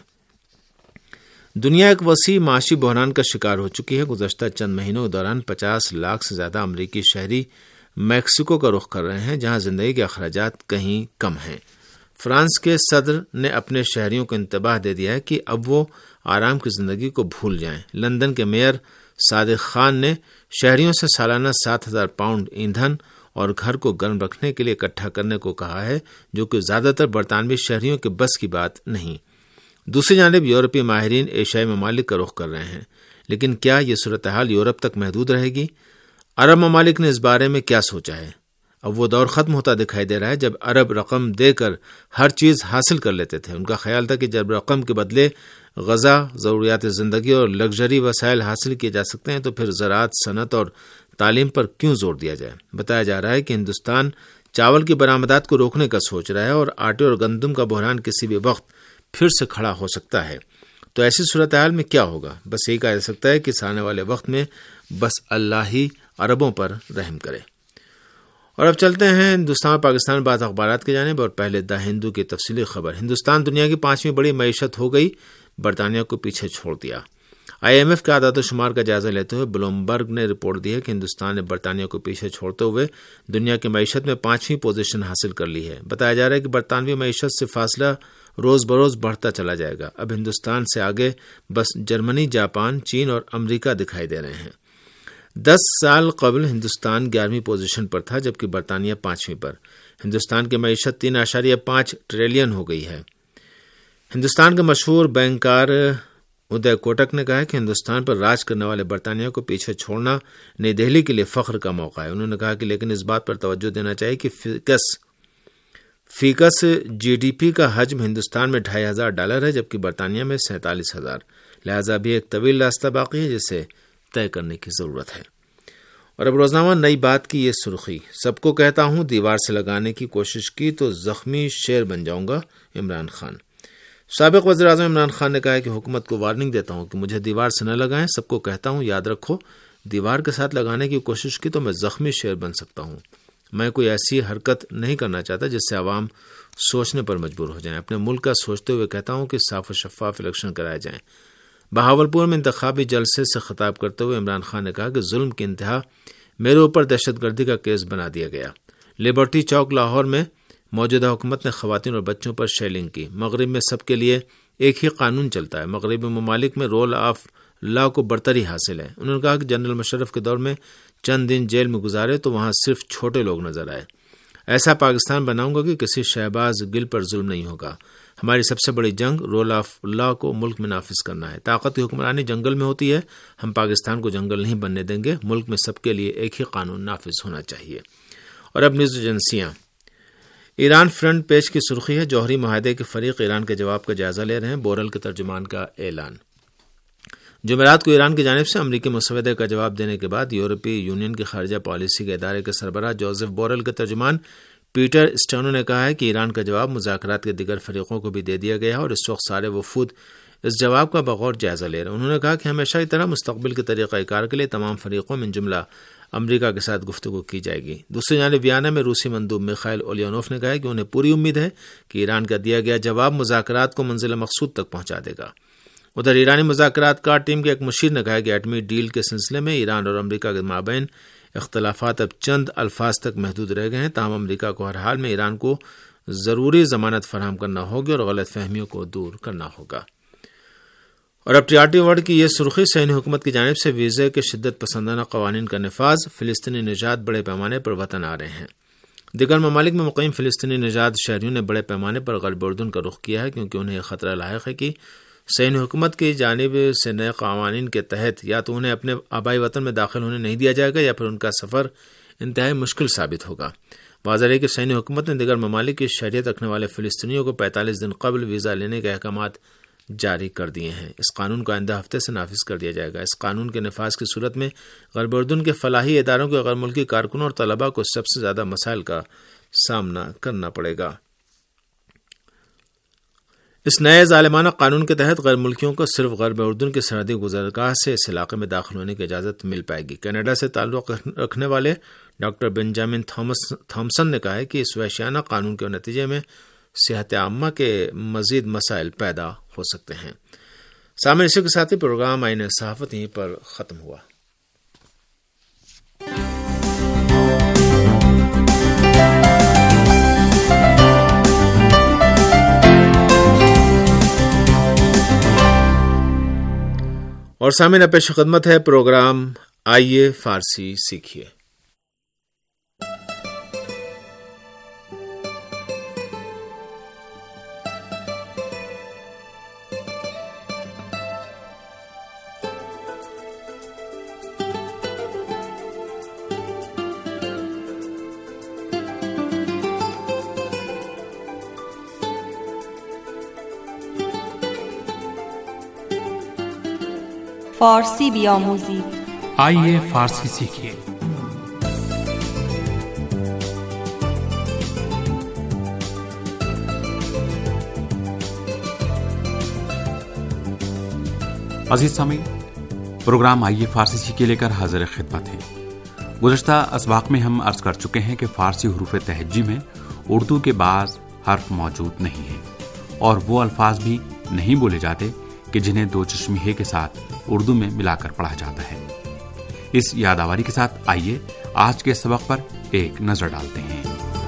S10: دنیا ایک وسیع معاشی بحران کا شکار ہو چکی ہے۔ گزشتہ چند مہینوں کے دوران 50 لاکھ سے زیادہ امریکی شہری میکسیکو کا رخ کر رہے ہیں، جہاں زندگی کے اخراجات کہیں کم ہیں۔ فرانس کے صدر نے اپنے شہریوں کو انتباہ دے دیا ہے کہ اب وہ آرام کی زندگی کو بھول جائیں۔ لندن کے میئر صادق خان نے شہریوں سے سالانہ 7,000 پاؤنڈ ایندھن اور گھر کو گرم رکھنے کے لیے اکٹھا کرنے کو کہا ہے، جو کہ زیادہ تر برطانوی شہریوں کے بس کی بات نہیں۔ دوسری جانب یورپی ماہرین ایشیائی ممالک کا رخ کر رہے ہیں، لیکن کیا یہ صورتحال یورپ تک محدود رہے گی؟ عرب ممالک نے اس بارے میں کیا سوچا ہے؟ اب وہ دور ختم ہوتا دکھائی دے رہا ہے جب عرب رقم دے کر ہر چیز حاصل کر لیتے تھے۔ ان کا خیال تھا کہ جب رقم کے بدلے غذا، ضروریات زندگی اور لگژری وسائل حاصل کیے جا سکتے ہیں تو پھر زراعت، صنعت اور تعلیم پر کیوں زور دیا جائے؟ بتایا جا رہا ہے کہ ہندوستان چاول کی برآمدات کو روکنے کا سوچ رہا ہے، اور آٹے اور گندم کا بحران کسی بھی وقت پھر سے کھڑا ہو سکتا ہے۔ تو ایسی صورتحال میں کیا ہوگا؟ بس یہی کہا جا سکتا ہے کہ آنے والے وقت میں بس اللہ ہی عربوں پر رحم کرے۔ اور اب چلتے ہیں ہندوستان پاکستان بعض اخبارات کی جانب، اور پہلے دا ہندو کی تفصیلی خبر۔ ہندوستان دنیا کی 5ویں بڑی معیشت ہو گئی، برطانیہ کو پیچھے چھوڑ دیا۔ IMF کے اعداد و شمار کا جائزہ لیتے ہوئے بلومبرگ نے رپورٹ دی ہے کہ ہندوستان نے برطانیہ کو پیچھے چھوڑتے ہوئے دنیا کی معیشت میں 5ویں پوزیشن حاصل کر لی ہے۔ بتایا جا رہا ہے کہ برطانوی معیشت سے فاصلہ روز بروز بڑھتا چلا جائے گا۔ اب ہندوستان سے آگے بس جرمنی، جاپان، چین اور امریکہ دکھائی دے رہے ہیں۔ 10 سال قبل ہندوستان 11ویں پوزیشن پر تھا، جبکہ برطانیہ 5ویں پر۔ ہندوستان کی معیشت 3.5 ٹریلین ہو گئی ہے۔ ہندوستان کے مشہور بینکار ادے کوٹک نے کہا کہ ہندوستان پر راج کرنے والے برطانیہ کو پیچھے چھوڑنا نئی دہلی کے لیے فخر کا موقع ہے۔ انہوں نے کہا کہ لیکن اس بات پر توجہ دینا چاہیے کہ فیکس GDP کا حجم ہندوستان میں $2,500 ہے، جبکہ برطانیہ میں 47,000۔ لہٰذا بھی ایک طویل راستہ باقی ہے جسے طے کرنے کی ضرورت ہے۔ اور اب روزنامہ نئی بات کی یہ سرخی، سب کو کہتا ہوں دیوار سے لگانے کی کوشش کی تو زخمی شیر بن جاؤں گا، عمران خان۔ سابق وزیر اعظم عمران خان نے کہا ہے کہ حکومت کو وارننگ دیتا ہوں کہ مجھے دیوار سے نہ لگائیں، سب کو کہتا ہوں یاد رکھو دیوار کے ساتھ لگانے کی کوشش کی تو میں زخمی شیر بن سکتا ہوں۔ میں کوئی ایسی حرکت نہیں کرنا چاہتا جس سے عوام سوچنے پر مجبور ہو جائیں۔ اپنے ملک کا سوچتے ہوئے کہتا ہوں کہ صاف و شفاف الیکشن کرائے جائیں۔ بہاولپور میں انتخابی جلسے سے خطاب کرتے ہوئے عمران خان نے کہا کہ ظلم کی انتہا میرے اوپر دہشت گردی کا کیس بنا دیا گیا۔ لبرٹی چوک لاہور میں موجودہ حکومت نے خواتین اور بچوں پر شیلنگ کی۔ مغرب میں سب کے لیے ایک ہی قانون چلتا ہے۔ مغربی ممالک میں رول آف لا کو برتری حاصل ہے۔ انہوں نے کہا کہ جنرل مشرف کے دور میں چند دن جیل میں گزارے تو وہاں صرف چھوٹے لوگ نظر آئے۔ ایسا پاکستان بناؤں گا کہ کسی شہباز گل پر ظلم نہیں ہوگا. ہماری سب سے بڑی جنگ رول آف لا کو ملک میں نافذ کرنا ہے. طاقت کی حکمرانی جنگل میں ہوتی ہے. ہم پاکستان کو جنگل نہیں بننے دیں گے. ملک میں سب کے لیے ایک ہی قانون نافذ ہونا چاہیے. اور اب نیوز ایجنسیاں. ایران فرنٹ پیج کی سرخی ہے. جوہری معاہدے کے فریق ایران کے جواب کا جائزہ لے رہے ہیں. بورل کے ترجمان کا اعلان. جمعرات کو ایران کی جانب سے امریکی مسودے کا جواب دینے کے بعد یورپی یونین کی خارجہ پالیسی کے ادارے کے سربراہ جوزف بورل کے ترجمان پیٹر اسٹینو نے کہا ہے کہ ایران کا جواب مذاکرات کے دیگر فریقوں کو بھی دے دیا گیا ہے اور اس وقت سارے وفود اس جواب کا بغور جائزہ لے رہے ہیں. انہوں نے کہا کہ ہمیشہ کی طرح مستقبل کے طریقہ کار کے لیے تمام فریقوں میں جملہ امریکہ کے ساتھ گفتگو کی جائے گی. دوسری جانب ویانا میں روسی مندوب میخائل اولیانوف نے کہا ہے کہ انہیں پوری امید ہے کہ ایران کا دیا گیا جواب مذاکرات کو منزل مقصود تک پہنچا دے گا. ادھر ایرانی مذاکرات کار ٹیم کے ایک مشیر نے کہا کہ ایٹمی ڈیل کے سلسلے میں ایران اور امریکہ کے مابین اختلافات اب چند الفاظ تک محدود رہ گئے ہیں. تاہم امریکہ کو ہر حال میں ایران کو ضروری ضمانت فراہم کرنا ہوگی اور غلط فہمیوں کو دور کرنا ہوگا. اور اب ٹیارٹی ورڈ کی یہ سرخی. صہیونی حکومت کی جانب سے ویزے کے شدت پسندانہ قوانین کا نفاذ. فلسطینی نژاد بڑے پیمانے پر وطن آ رہے ہیں. دیگر ممالک میں مقیم فلسطینی نژاد شہریوں نے بڑے پیمانے پر غرب اردن کا رخ کیا ہے کیونکہ انہیں یہ خطرہ لاحق ہے کہ صہیونی حکومت کی جانب سے نئے قوانین کے تحت یا تو انہیں اپنے آبائی وطن میں داخل ہونے نہیں دیا جائے گا یا پھر ان کا سفر انتہائی مشکل ثابت ہوگا. واضح ہے کہ صہیونی حکومت نے دیگر ممالک کی شہریت رکھنے والے فلسطینیوں کو 45 دن قبل ویزا لینے کے احکامات جاری کر دیے ہیں. اس قانون کو آئندہ ہفتے سے نافذ کر دیا جائے گا. اس قانون کے نفاذ کی صورت میں غرب اردن کے فلاحی اداروں کے غیر ملکی کارکنوں اور طلباء کو سب سے زیادہ مسائل کا سامنا کرنا پڑے گا. اس نئے ظالمانہ قانون کے تحت غیر ملکیوں کو صرف غرب اردن کی سرحدی گزرگاہ سے اس علاقے میں داخل ہونے کی اجازت مل پائے گی. کینیڈا سے تعلق رکھنے والے ڈاکٹر بنجامن تھامسن نے کہا ہے کہ اس وحشیانہ قانون کے نتیجے میں صحت عامہ کے مزید مسائل پیدا ہو سکتے ہیں. سامعین، اسی کے ساتھ ہی پروگرام آئین صحافت یہیں پر ختم ہوا. اور سامعین، پیش خدمت ہے پروگرام آئیے فارسی سیکھیے.
S8: فارسی بیاموزید.
S1: آئیے فارسی سیکھیے. عزیز سامعین، پروگرام آئیے فارسی سیکھیے لے کر حاضر خدمت ہے. گزشتہ اسباق میں ہم عرض کر چکے ہیں کہ فارسی حروف تہجی میں اردو کے بعض حرف موجود نہیں ہیں اور وہ الفاظ بھی نہیں بولے جاتے کہ جنہیں دو چشمے کے ساتھ اردو میں ملا کر پڑھا جاتا ہے. اس یادآوری کے ساتھ آئیے آج کے سبق پر ایک نظر ڈالتے ہیں.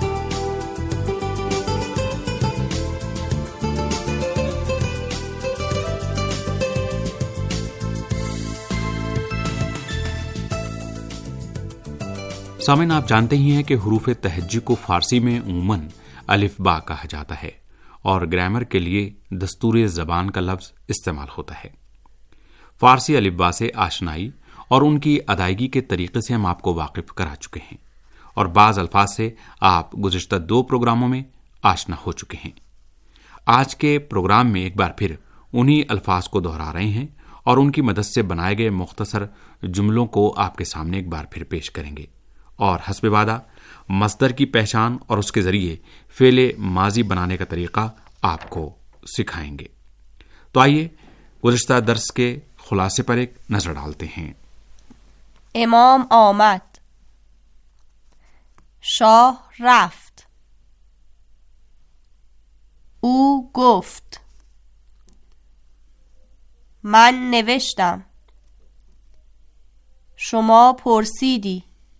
S1: سامعین، آپ جانتے ہی ہیں کہ حروف تہجی کو فارسی میں عموماً الف با کہا جاتا ہے اور گرامر کے لیے دستور زبان کا لفظ استعمال ہوتا ہے. فارسی الف با سے آشنائی اور ان کی ادائیگی کے طریقے سے ہم آپ کو واقف کرا چکے ہیں اور بعض الفاظ سے آپ گزشتہ 2 پروگراموں میں آشنا ہو چکے ہیں. آج کے پروگرام میں ایک بار پھر انہی الفاظ کو دہرا رہے ہیں اور ان کی مدد سے بنائے گئے مختصر جملوں کو آپ کے سامنے ایک بار پھر پیش کریں گے اور حسب وعدہ مصدر کی پہچان اور اس کے ذریعے فعل ماضی بنانے کا طریقہ آپ کو سکھائیں گے. تو آئیے گزشتہ درس کے خلاصے پر ایک نظر ڈالتے ہیں.
S11: امام آمد، شاه رفت، او گفت، من نوشتم، شما پرسیدی،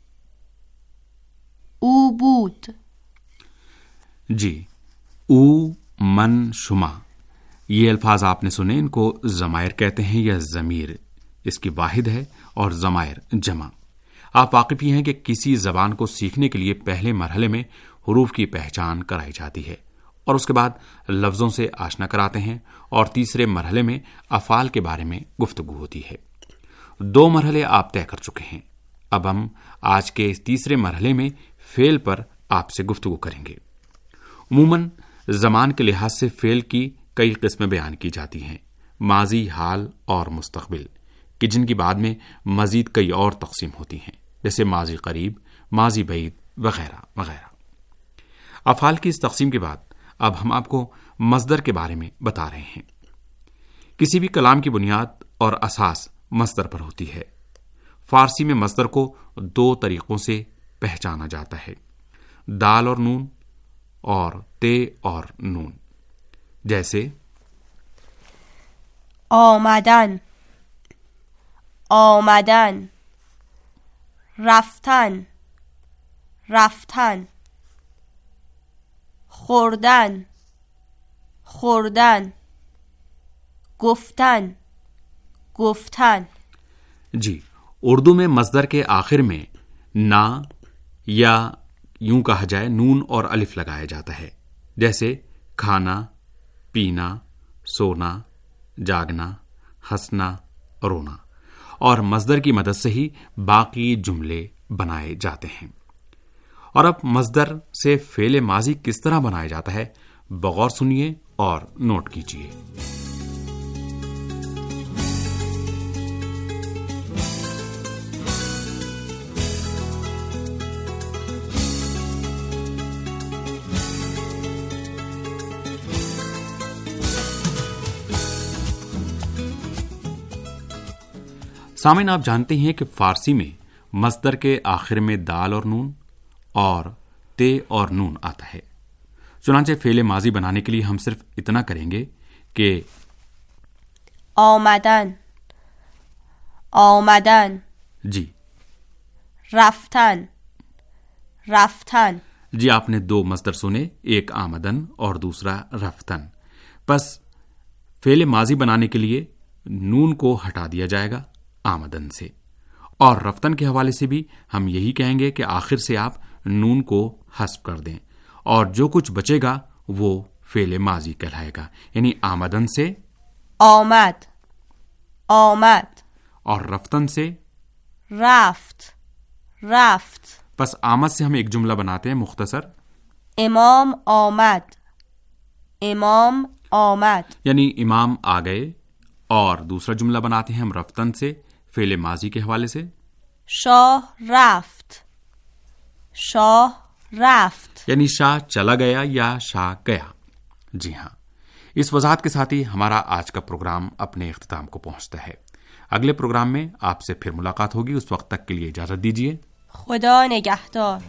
S11: او بود.
S1: جی، او، من، شما، یہ الفاظ آپ نے سنے. ان کو ضمائر کہتے ہیں یا ضمیر. اس کی واحد ہے اور ضمائر جمع. آپ واقف ہی ہیں کہ کسی زبان کو سیکھنے کے لیے پہلے مرحلے میں حروف کی پہچان کرائی جاتی ہے اور اس کے بعد لفظوں سے آشنا کراتے ہیں، اور تیسرے مرحلے میں افعال کے بارے میں گفتگو ہوتی ہے۔ 2 مرحلے آپ طے کر چکے ہیں، اب ہم آج کے اس تیسرے مرحلے میں فعل پر آپ سے گفتگو کریں گے۔ عموماً زمان کے لحاظ سے فعل کی کئی قسمیں بیان کی جاتی ہیں، ماضی، حال اور مستقبل، کہ جن کی بعد میں مزید کئی اور تقسیم ہوتی ہیں، جیسے ماضی قریب، ماضی بعید وغیرہ وغیرہ۔ افعال کی اس تقسیم کے بعد اب ہم آپ کو مصدر کے بارے میں بتا رہے ہیں۔ کسی بھی کلام کی بنیاد اور اساس مصدر پر ہوتی ہے۔ فارسی میں مصدر کو 2 طریقوں سے پہچانا جاتا ہے، دال اور نون اور تے اور نون، جیسے
S11: آمدن، آمدن، رفتن، رفتن، خوردن، خوردن، گفتن، گفتن۔
S1: جی، اردو میں مصدر کے آخر میں نا یا یوں کہا جائے نون اور الف لگایا جاتا ہے، جیسے کھانا، پینا، سونا، جاگنا، ہنسنا، رونا، اور مصدر کی مدد سے ہی باقی جملے بنائے جاتے ہیں۔ اور اب مصدر سے فعل ماضی کس طرح بنایا جاتا ہے، بغور سنیے اور نوٹ کیجیے۔ سامعین، آپ جانتے ہیں کہ فارسی میں مصدر کے آخر میں دال اور نون اور تے اور نون آتا ہے۔ چنانچہ فعل ماضی بنانے کے لیے ہم صرف اتنا کریں گے کہ
S11: آمدن، آمدن،
S1: جی،
S11: رفتن، رفتن۔
S1: جی، آپ نے 2 مصدر سنے، ایک آمدن اور دوسرا رفتن۔ بس فعل ماضی بنانے کے لیے نون کو ہٹا دیا جائے گا آمدن سے، اور رفتن کے حوالے سے بھی ہم یہی کہیں گے کہ آخر سے آپ نون کو حذف کر دیں، اور جو کچھ بچے گا وہ فعل ماضی کہلائے گا، یعنی آمدن سے
S11: آمد، آمد،
S1: اور رفتن سے
S11: رفت، رفت۔
S1: پس آمد سے ہم ایک جملہ بناتے ہیں مختصر،
S11: امام آمد، امام آمد،
S1: یعنی امام آ گئے، اور دوسرا جملہ بناتے ہیں ہم رفتن سے فعل ماضی کے حوالے سے،
S11: شاہ رفت، شاہ رفت،
S1: یعنی شاہ چلا گیا یا شاہ گیا۔ جی ہاں، اس وضاحت کے ساتھ ہی ہمارا آج کا پروگرام اپنے اختتام کو پہنچتا ہے۔ اگلے پروگرام میں آپ سے پھر ملاقات ہوگی، اس وقت تک کے لیے اجازت دیجیے۔
S11: خدا نگہدار۔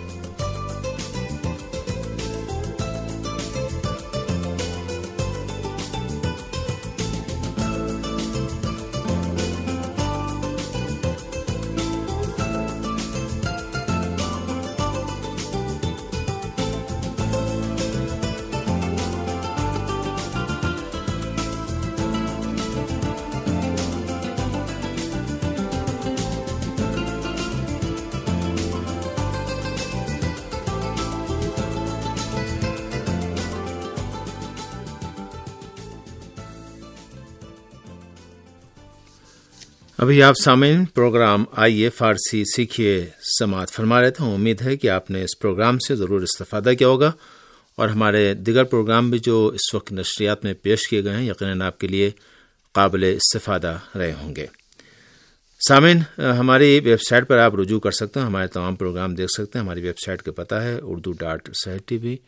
S10: ابھی آپ سامعین پروگرام آئیے فارسی سیکھیے سماعت فرما رہے تھے۔ امید ہے کہ آپ نے اس پروگرام سے ضرور استفادہ کیا ہوگا، اور ہمارے دیگر پروگرام بھی جو اس وقت نشریات میں پیش کیے گئے ہیں یقیناً آپ کے لیے قابل استفادہ رہے ہوں گے۔ سامعین، ہماری ویب سائٹ پر آپ رجوع کر سکتے ہیں، ہمارے تمام پروگرام دیکھ سکتے ہیں۔ ہماری ویب سائٹ کا پتہ ہے urdu.sahel.tv.ir۔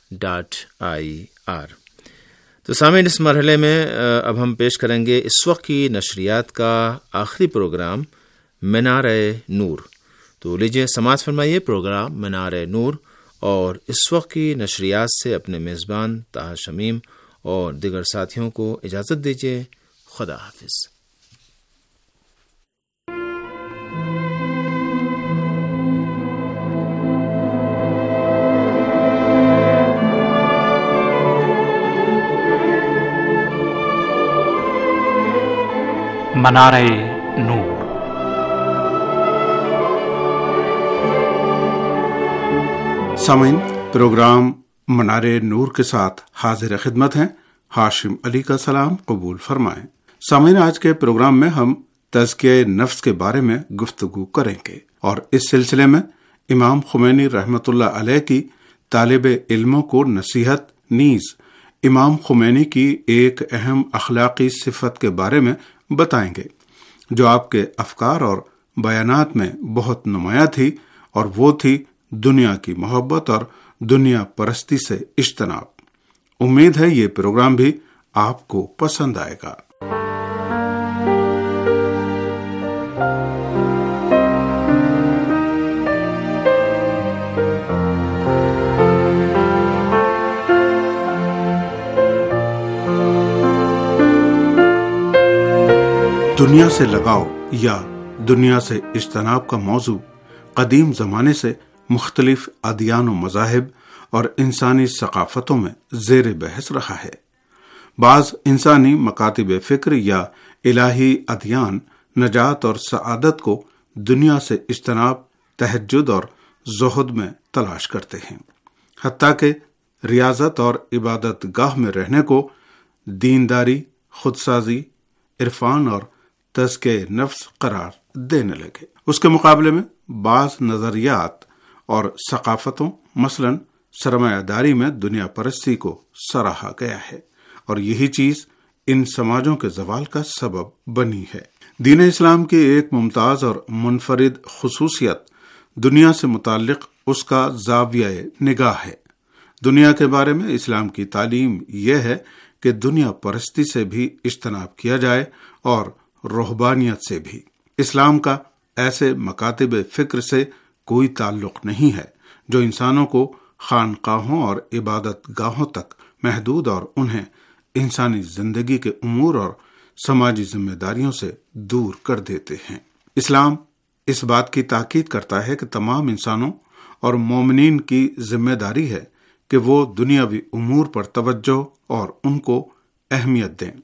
S10: تو سامعین، اس مرحلے میں اب ہم پیش کریں گے اس وقت کی نشریات کا آخری پروگرام مینار نور۔ تو لیجیے سماعت فرمائیے پروگرام مینار نور، اور اس وقت کی نشریات سے اپنے میزبان طاہر شمیم اور دیگر ساتھیوں کو اجازت دیجیے۔ خدا حافظ۔
S1: منارہ نور۔
S5: سامعین، پروگرام منارے نور کے ساتھ حاضر خدمت ہیں۔ ہاشم علی کا سلام قبول فرمائیں۔ سامعین، آج کے پروگرام میں ہم تزکیہ نفس کے بارے میں گفتگو کریں گے، اور اس سلسلے میں امام خمینی رحمۃ اللہ علیہ کی طالب علموں کو نصیحت نیز امام خمینی کی ایک اہم اخلاقی صفت کے بارے میں بتائیں گے جو آپ کے افکار اور بیانات میں بہت نمایاں تھی، اور وہ تھی دنیا کی محبت اور دنیا پرستی سے اجتناب۔ امید ہے یہ پروگرام بھی آپ کو پسند آئے گا۔ دنیا سے لگاؤ یا دنیا سے اجتناب کا موضوع قدیم زمانے سے مختلف ادیان و مذاہب اور انسانی ثقافتوں میں زیر بحث رہا ہے۔ بعض انسانی مکاتب فکر یا الہی ادیان نجات اور سعادت کو دنیا سے اجتناب، تہجد اور زہد میں تلاش کرتے ہیں، حتیٰ کہ ریاضت اور عبادت گاہ میں رہنے کو دینداری، خودسازی، عرفان اور تزکیہ نفس قرار دینے لگے۔ اس کے مقابلے میں بعض نظریات اور ثقافتوں، مثلاً سرمایہ داری میں دنیا پرستی کو سراہا گیا ہے، اور یہی چیز ان سماجوں کے زوال کا سبب بنی ہے۔ دین اسلام کی ایک ممتاز اور منفرد خصوصیت دنیا سے متعلق اس کا زاویہ نگاہ ہے۔ دنیا کے بارے میں اسلام کی تعلیم یہ ہے کہ دنیا پرستی سے بھی اجتناب کیا جائے اور رہبانیت سے بھی۔ اسلام کا ایسے مکاتب فکر سے کوئی تعلق نہیں ہے جو انسانوں کو خانقاہوں اور عبادت گاہوں تک محدود اور انہیں انسانی زندگی کے امور اور سماجی ذمہ داریوں سے دور کر دیتے ہیں۔ اسلام اس بات کی تاکید کرتا ہے کہ تمام انسانوں اور مومنین کی ذمہ داری ہے کہ وہ دنیاوی امور پر توجہ اور ان کو اہمیت دیں۔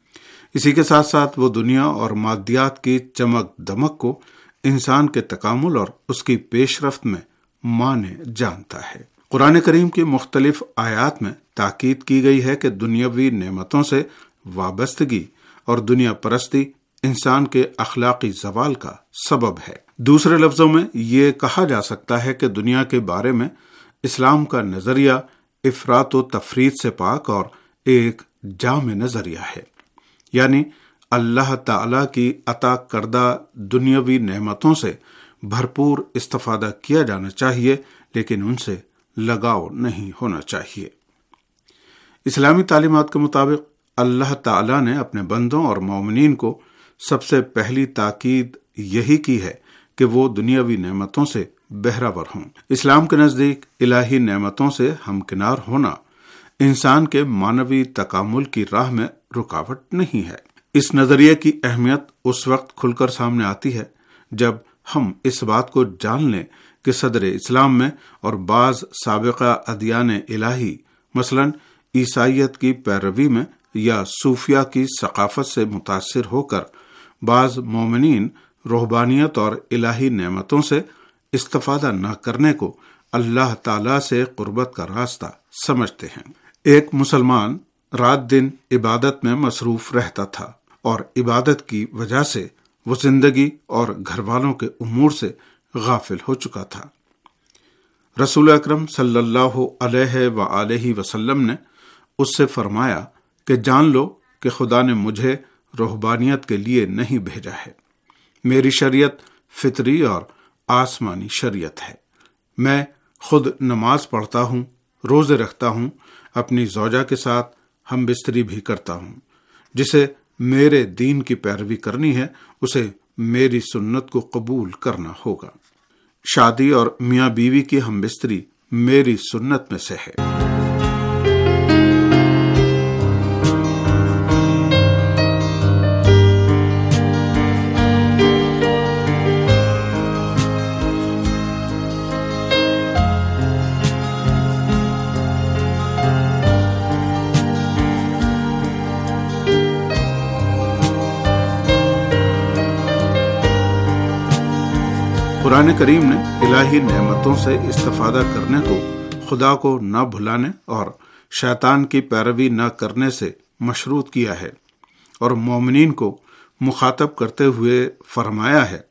S5: اسی کے ساتھ ساتھ وہ دنیا اور مادیات کی چمک دمک کو انسان کے تکامل اور اس کی پیش رفت میں مانے جانتا ہے۔ قرآن کریم کی مختلف آیات میں تاکید کی گئی ہے کہ دنیاوی نعمتوں سے وابستگی اور دنیا پرستی انسان کے اخلاقی زوال کا سبب ہے۔ دوسرے لفظوں میں یہ کہا جا سکتا ہے کہ دنیا کے بارے میں اسلام کا نظریہ افراط و تفریط سے پاک اور ایک جامع نظریہ ہے، یعنی اللہ تعالی کی عطا کردہ دنیاوی نعمتوں سے بھرپور استفادہ کیا جانا چاہیے، لیکن ان سے لگاؤ نہیں ہونا چاہیے۔ اسلامی تعلیمات کے مطابق اللہ تعالی نے اپنے بندوں اور مومنین کو سب سے پہلی تاکید یہی کی ہے کہ وہ دنیاوی نعمتوں سے بہرور ہوں۔ اسلام کے نزدیک الہی نعمتوں سے ہمکنار ہونا انسان کے معنوی تکامل کی راہ میں رکاوٹ نہیں ہے۔ اس نظریے کی اہمیت اس وقت کھل کر سامنے آتی ہے جب ہم اس بات کو جان لیں کہ صدر اسلام میں اور بعض سابقہ ادیان الہی مثلا عیسائیت کی پیروی میں یا صوفیہ کی ثقافت سے متاثر ہو کر بعض مومنین رہبانیت اور الہی نعمتوں سے استفادہ نہ کرنے کو اللہ تعالی سے قربت کا راستہ سمجھتے ہیں۔ ایک مسلمان رات دن عبادت میں مصروف رہتا تھا، اور عبادت کی وجہ سے وہ زندگی اور گھر والوں کے امور سے غافل ہو چکا تھا۔ رسول اکرم صلی اللہ علیہ وآلہ وسلم نے اس سے فرمایا کہ جان لو کہ خدا نے مجھے رہبانیت کے لیے نہیں بھیجا ہے، میری شریعت فطری اور آسمانی شریعت ہے۔ میں خود نماز پڑھتا ہوں، روزے رکھتا ہوں، اپنی زوجہ کے ساتھ ہم بستری بھی کرتا ہوں۔ جسے میرے دین کی پیروی کرنی ہے اسے میری سنت کو قبول کرنا ہوگا۔ شادی اور میاں بیوی کی ہم بستری میری سنت میں سے ہے۔ قرآن کریم نے الہی نعمتوں سے استفادہ کرنے کو خدا کو نہ بھلانے اور شیطان کی پیروی نہ کرنے سے مشروط کیا ہے، اور مومنین کو مخاطب کرتے ہوئے فرمایا ہے،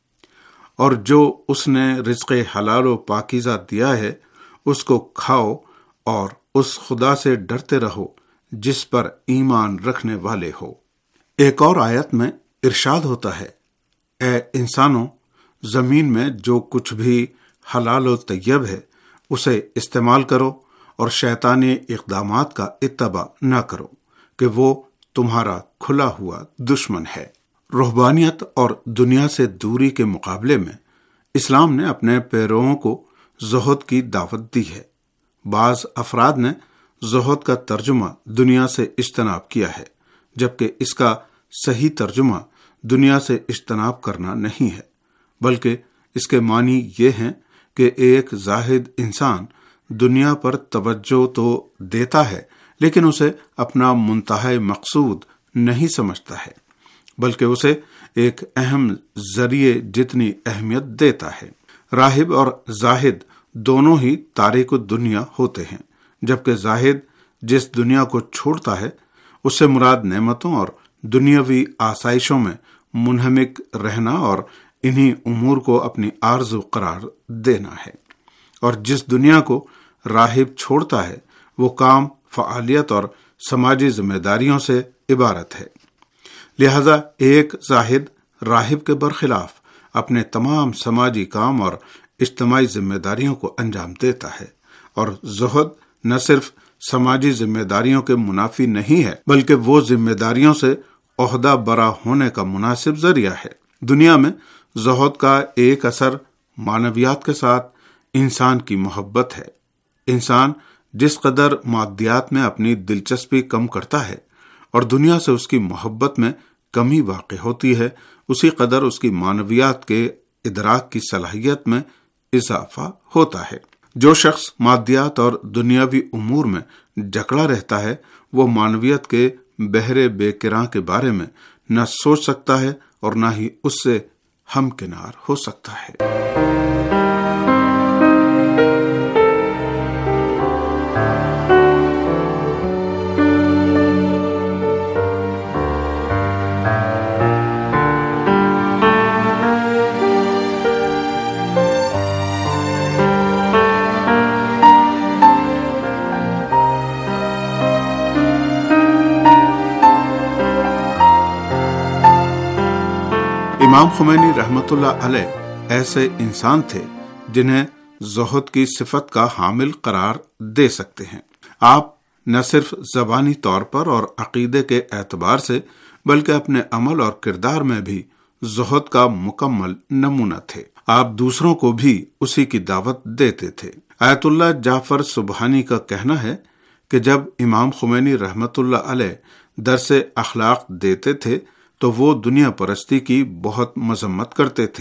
S5: اور جو اس نے رزق حلال و پاکیزہ دیا ہے اس کو کھاؤ اور اس خدا سے ڈرتے رہو جس پر ایمان رکھنے والے ہو۔ ایک اور آیت میں ارشاد ہوتا ہے، اے انسانوں، زمین میں جو کچھ بھی حلال و طیب ہے اسے استعمال کرو اور شیطانی اقدامات کا اتباع نہ کرو کہ وہ تمہارا کھلا ہوا دشمن ہے۔ رہبانیت اور دنیا سے دوری کے مقابلے میں اسلام نے اپنے پیرووں کو زہد کی دعوت دی ہے۔ بعض افراد نے زہد کا ترجمہ دنیا سے اجتناب کیا ہے، جبکہ اس کا صحیح ترجمہ دنیا سے اجتناب کرنا نہیں ہے، بلکہ اس کے معنی یہ ہیں کہ ایک زاہد انسان دنیا پر توجہ تو دیتا ہے لیکن اسے اپنا منتہی مقصود نہیں سمجھتا ہے، بلکہ اسے ایک اہم ذریعے جتنی اہمیت دیتا ہے۔ راہب اور زاہد دونوں ہی تارک الدنیا ہوتے ہیں، جبکہ زاہد جس دنیا کو چھوڑتا ہے اس سے مراد نعمتوں اور دنیاوی آسائشوں میں منہمک رہنا اور انہی امور کو اپنی آرزو قرار دینا ہے، اور جس دنیا کو راہب چھوڑتا ہے وہ کام، فعالیت اور سماجی ذمہ داریوں سے عبارت ہے۔ لہذا ایک زاہد راہب کے برخلاف اپنے تمام سماجی کام اور اجتماعی ذمہ داریوں کو انجام دیتا ہے، اور زہد نہ صرف سماجی ذمہ داریوں کے منافی نہیں ہے بلکہ وہ ذمہ داریوں سے عہدہ برا ہونے کا مناسب ذریعہ ہے۔ دنیا میں زہد کا ایک اثر معنویات کے ساتھ انسان کی محبت ہے۔ انسان جس قدر مادیات میں اپنی دلچسپی کم کرتا ہے اور دنیا سے اس کی محبت میں کمی واقع ہوتی ہے، اسی قدر اس کی معنویات کے ادراک کی صلاحیت میں اضافہ ہوتا ہے۔ جو شخص مادیات اور دنیاوی امور میں جکڑا رہتا ہے وہ معنویت کے بحر بے کراں کے بارے میں نہ سوچ سکتا ہے اور نہ ہی اس سے ہمکنار ہو سکتا ہے۔ امام خمینی رحمت اللہ علیہ ایسے انسان تھے جنہیں زہد کی صفت کا حامل قرار دے سکتے ہیں۔ آپ نہ صرف زبانی طور پر اور عقیدے کے اعتبار سے بلکہ اپنے عمل اور کردار میں بھی زہد کا مکمل نمونہ تھے۔ آپ دوسروں کو بھی اسی کی دعوت دیتے تھے۔ آیت اللہ جعفر سبحانی کا کہنا ہے کہ جب امام خمینی رحمت اللہ علیہ درس اخلاق دیتے تھے تو وہ دنیا پرستی کی بہت مذمت کرتے تھے۔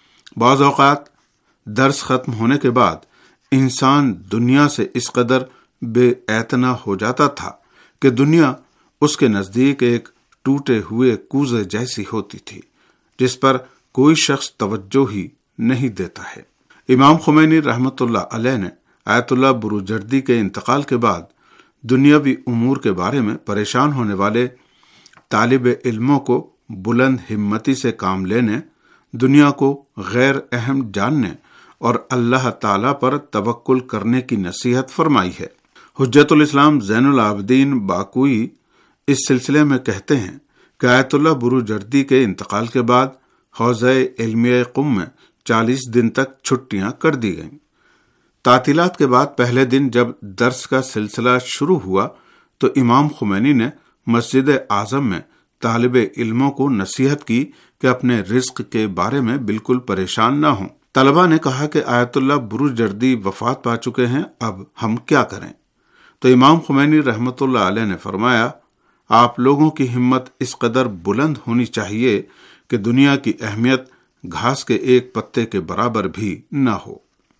S5: بعض اوقات درس ختم ہونے کے بعد انسان دنیا سے اس قدر بے اعتنا ہو جاتا تھا کہ دنیا اس کے نزدیک ایک ٹوٹے ہوئے کوزے جیسی ہوتی تھی جس پر کوئی شخص توجہ ہی نہیں دیتا ہے۔ امام خمینی رحمت اللہ علیہ نے آیت اللہ بروجردی کے انتقال کے بعد دنیاوی امور کے بارے میں پریشان ہونے والے طالب علموں کو بلند ہمتی سے کام لینے، دنیا کو غیر اہم جاننے اور اللہ تعالی پر توکل کرنے کی نصیحت فرمائی ہے۔ حجت الاسلام زین العابدین باکوئی اس سلسلے میں کہتے ہیں کہ آیت اللہ بروجردی کے انتقال کے بعد حوزہ علمیہ قم میں 40 دن تک چھٹیاں کر دی گئیں۔ تعطیلات کے بعد پہلے دن جب درس کا سلسلہ شروع ہوا تو امام خمینی نے مسجد اعظم میں طالب علموں کو نصیحت کی کہ اپنے رزق کے بارے میں بالکل پریشان نہ ہوں۔ طلبہ نے کہا کہ آیت اللہ بروجردی وفات پا چکے ہیں، اب ہم کیا کریں؟ تو امام خمینی رحمت اللہ علیہ نے فرمایا، آپ لوگوں کی ہمت اس قدر بلند ہونی چاہیے کہ دنیا کی اہمیت گھاس کے ایک پتے کے برابر بھی نہ ہو۔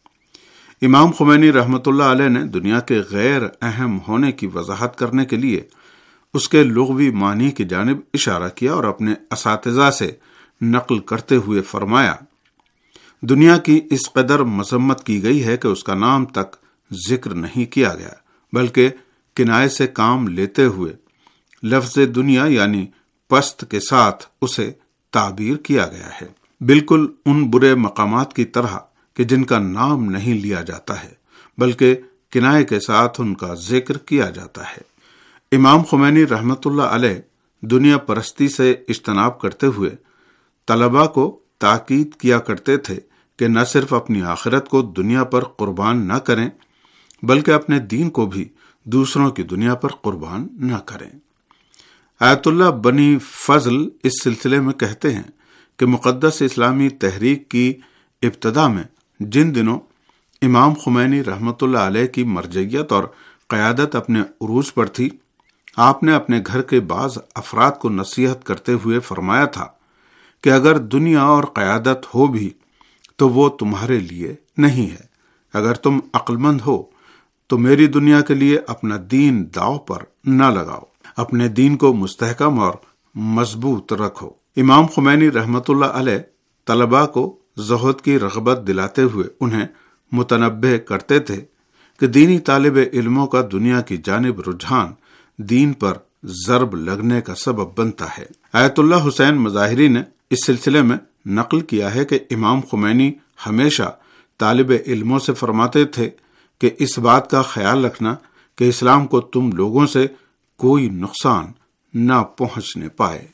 S5: امام خمینی رحمت اللہ علیہ نے دنیا کے غیر اہم ہونے کی وضاحت کرنے کے لیے اس کے لغوی معنی کی جانب اشارہ کیا اور اپنے اساتذہ سے نقل کرتے ہوئے فرمایا، دنیا کی اس قدر مذمت کی گئی ہے کہ اس کا نام تک ذکر نہیں کیا گیا، بلکہ کنایے سے کام لیتے ہوئے لفظ دنیا یعنی پست کے ساتھ اسے تعبیر کیا گیا ہے، بالکل ان برے مقامات کی طرح کہ جن کا نام نہیں لیا جاتا ہے بلکہ کنایے کے ساتھ ان کا ذکر کیا جاتا ہے۔ امام خمینی رحمۃ اللہ علیہ دنیا پرستی سے اجتناب کرتے ہوئے طلباء کو تاکید کیا کرتے تھے کہ نہ صرف اپنی آخرت کو دنیا پر قربان نہ کریں بلکہ اپنے دین کو بھی دوسروں کی دنیا پر قربان نہ کریں۔ آیت اللہ بنی فضل اس سلسلے میں کہتے ہیں کہ مقدس اسلامی تحریک کی ابتدا میں جن دنوں امام خمینی رحمۃ اللہ علیہ کی مرجعیت اور قیادت اپنے عروج پر تھی، آپ نے اپنے گھر کے بعض افراد کو نصیحت کرتے ہوئے فرمایا تھا کہ اگر دنیا اور قیادت ہو بھی تو وہ تمہارے لیے نہیں ہے، اگر تم عقل مند ہو تو میری دنیا کے لیے اپنا دین داؤ پر نہ لگاؤ، اپنے دین کو مستحکم اور مضبوط رکھو۔ امام خمینی رحمۃ اللہ علیہ طلباء کو زہد کی رغبت دلاتے ہوئے انہیں متنبہ کرتے تھے کہ دینی طالب علموں کا دنیا کی جانب رجحان دین پر ضرب لگنے کا سبب بنتا ہے۔ آیت اللہ حسین مظاہری نے اس سلسلے میں نقل کیا ہے کہ امام خمینی ہمیشہ طالب علموں سے فرماتے تھے کہ اس بات کا خیال رکھنا کہ اسلام کو تم لوگوں سے کوئی نقصان نہ پہنچنے پائے۔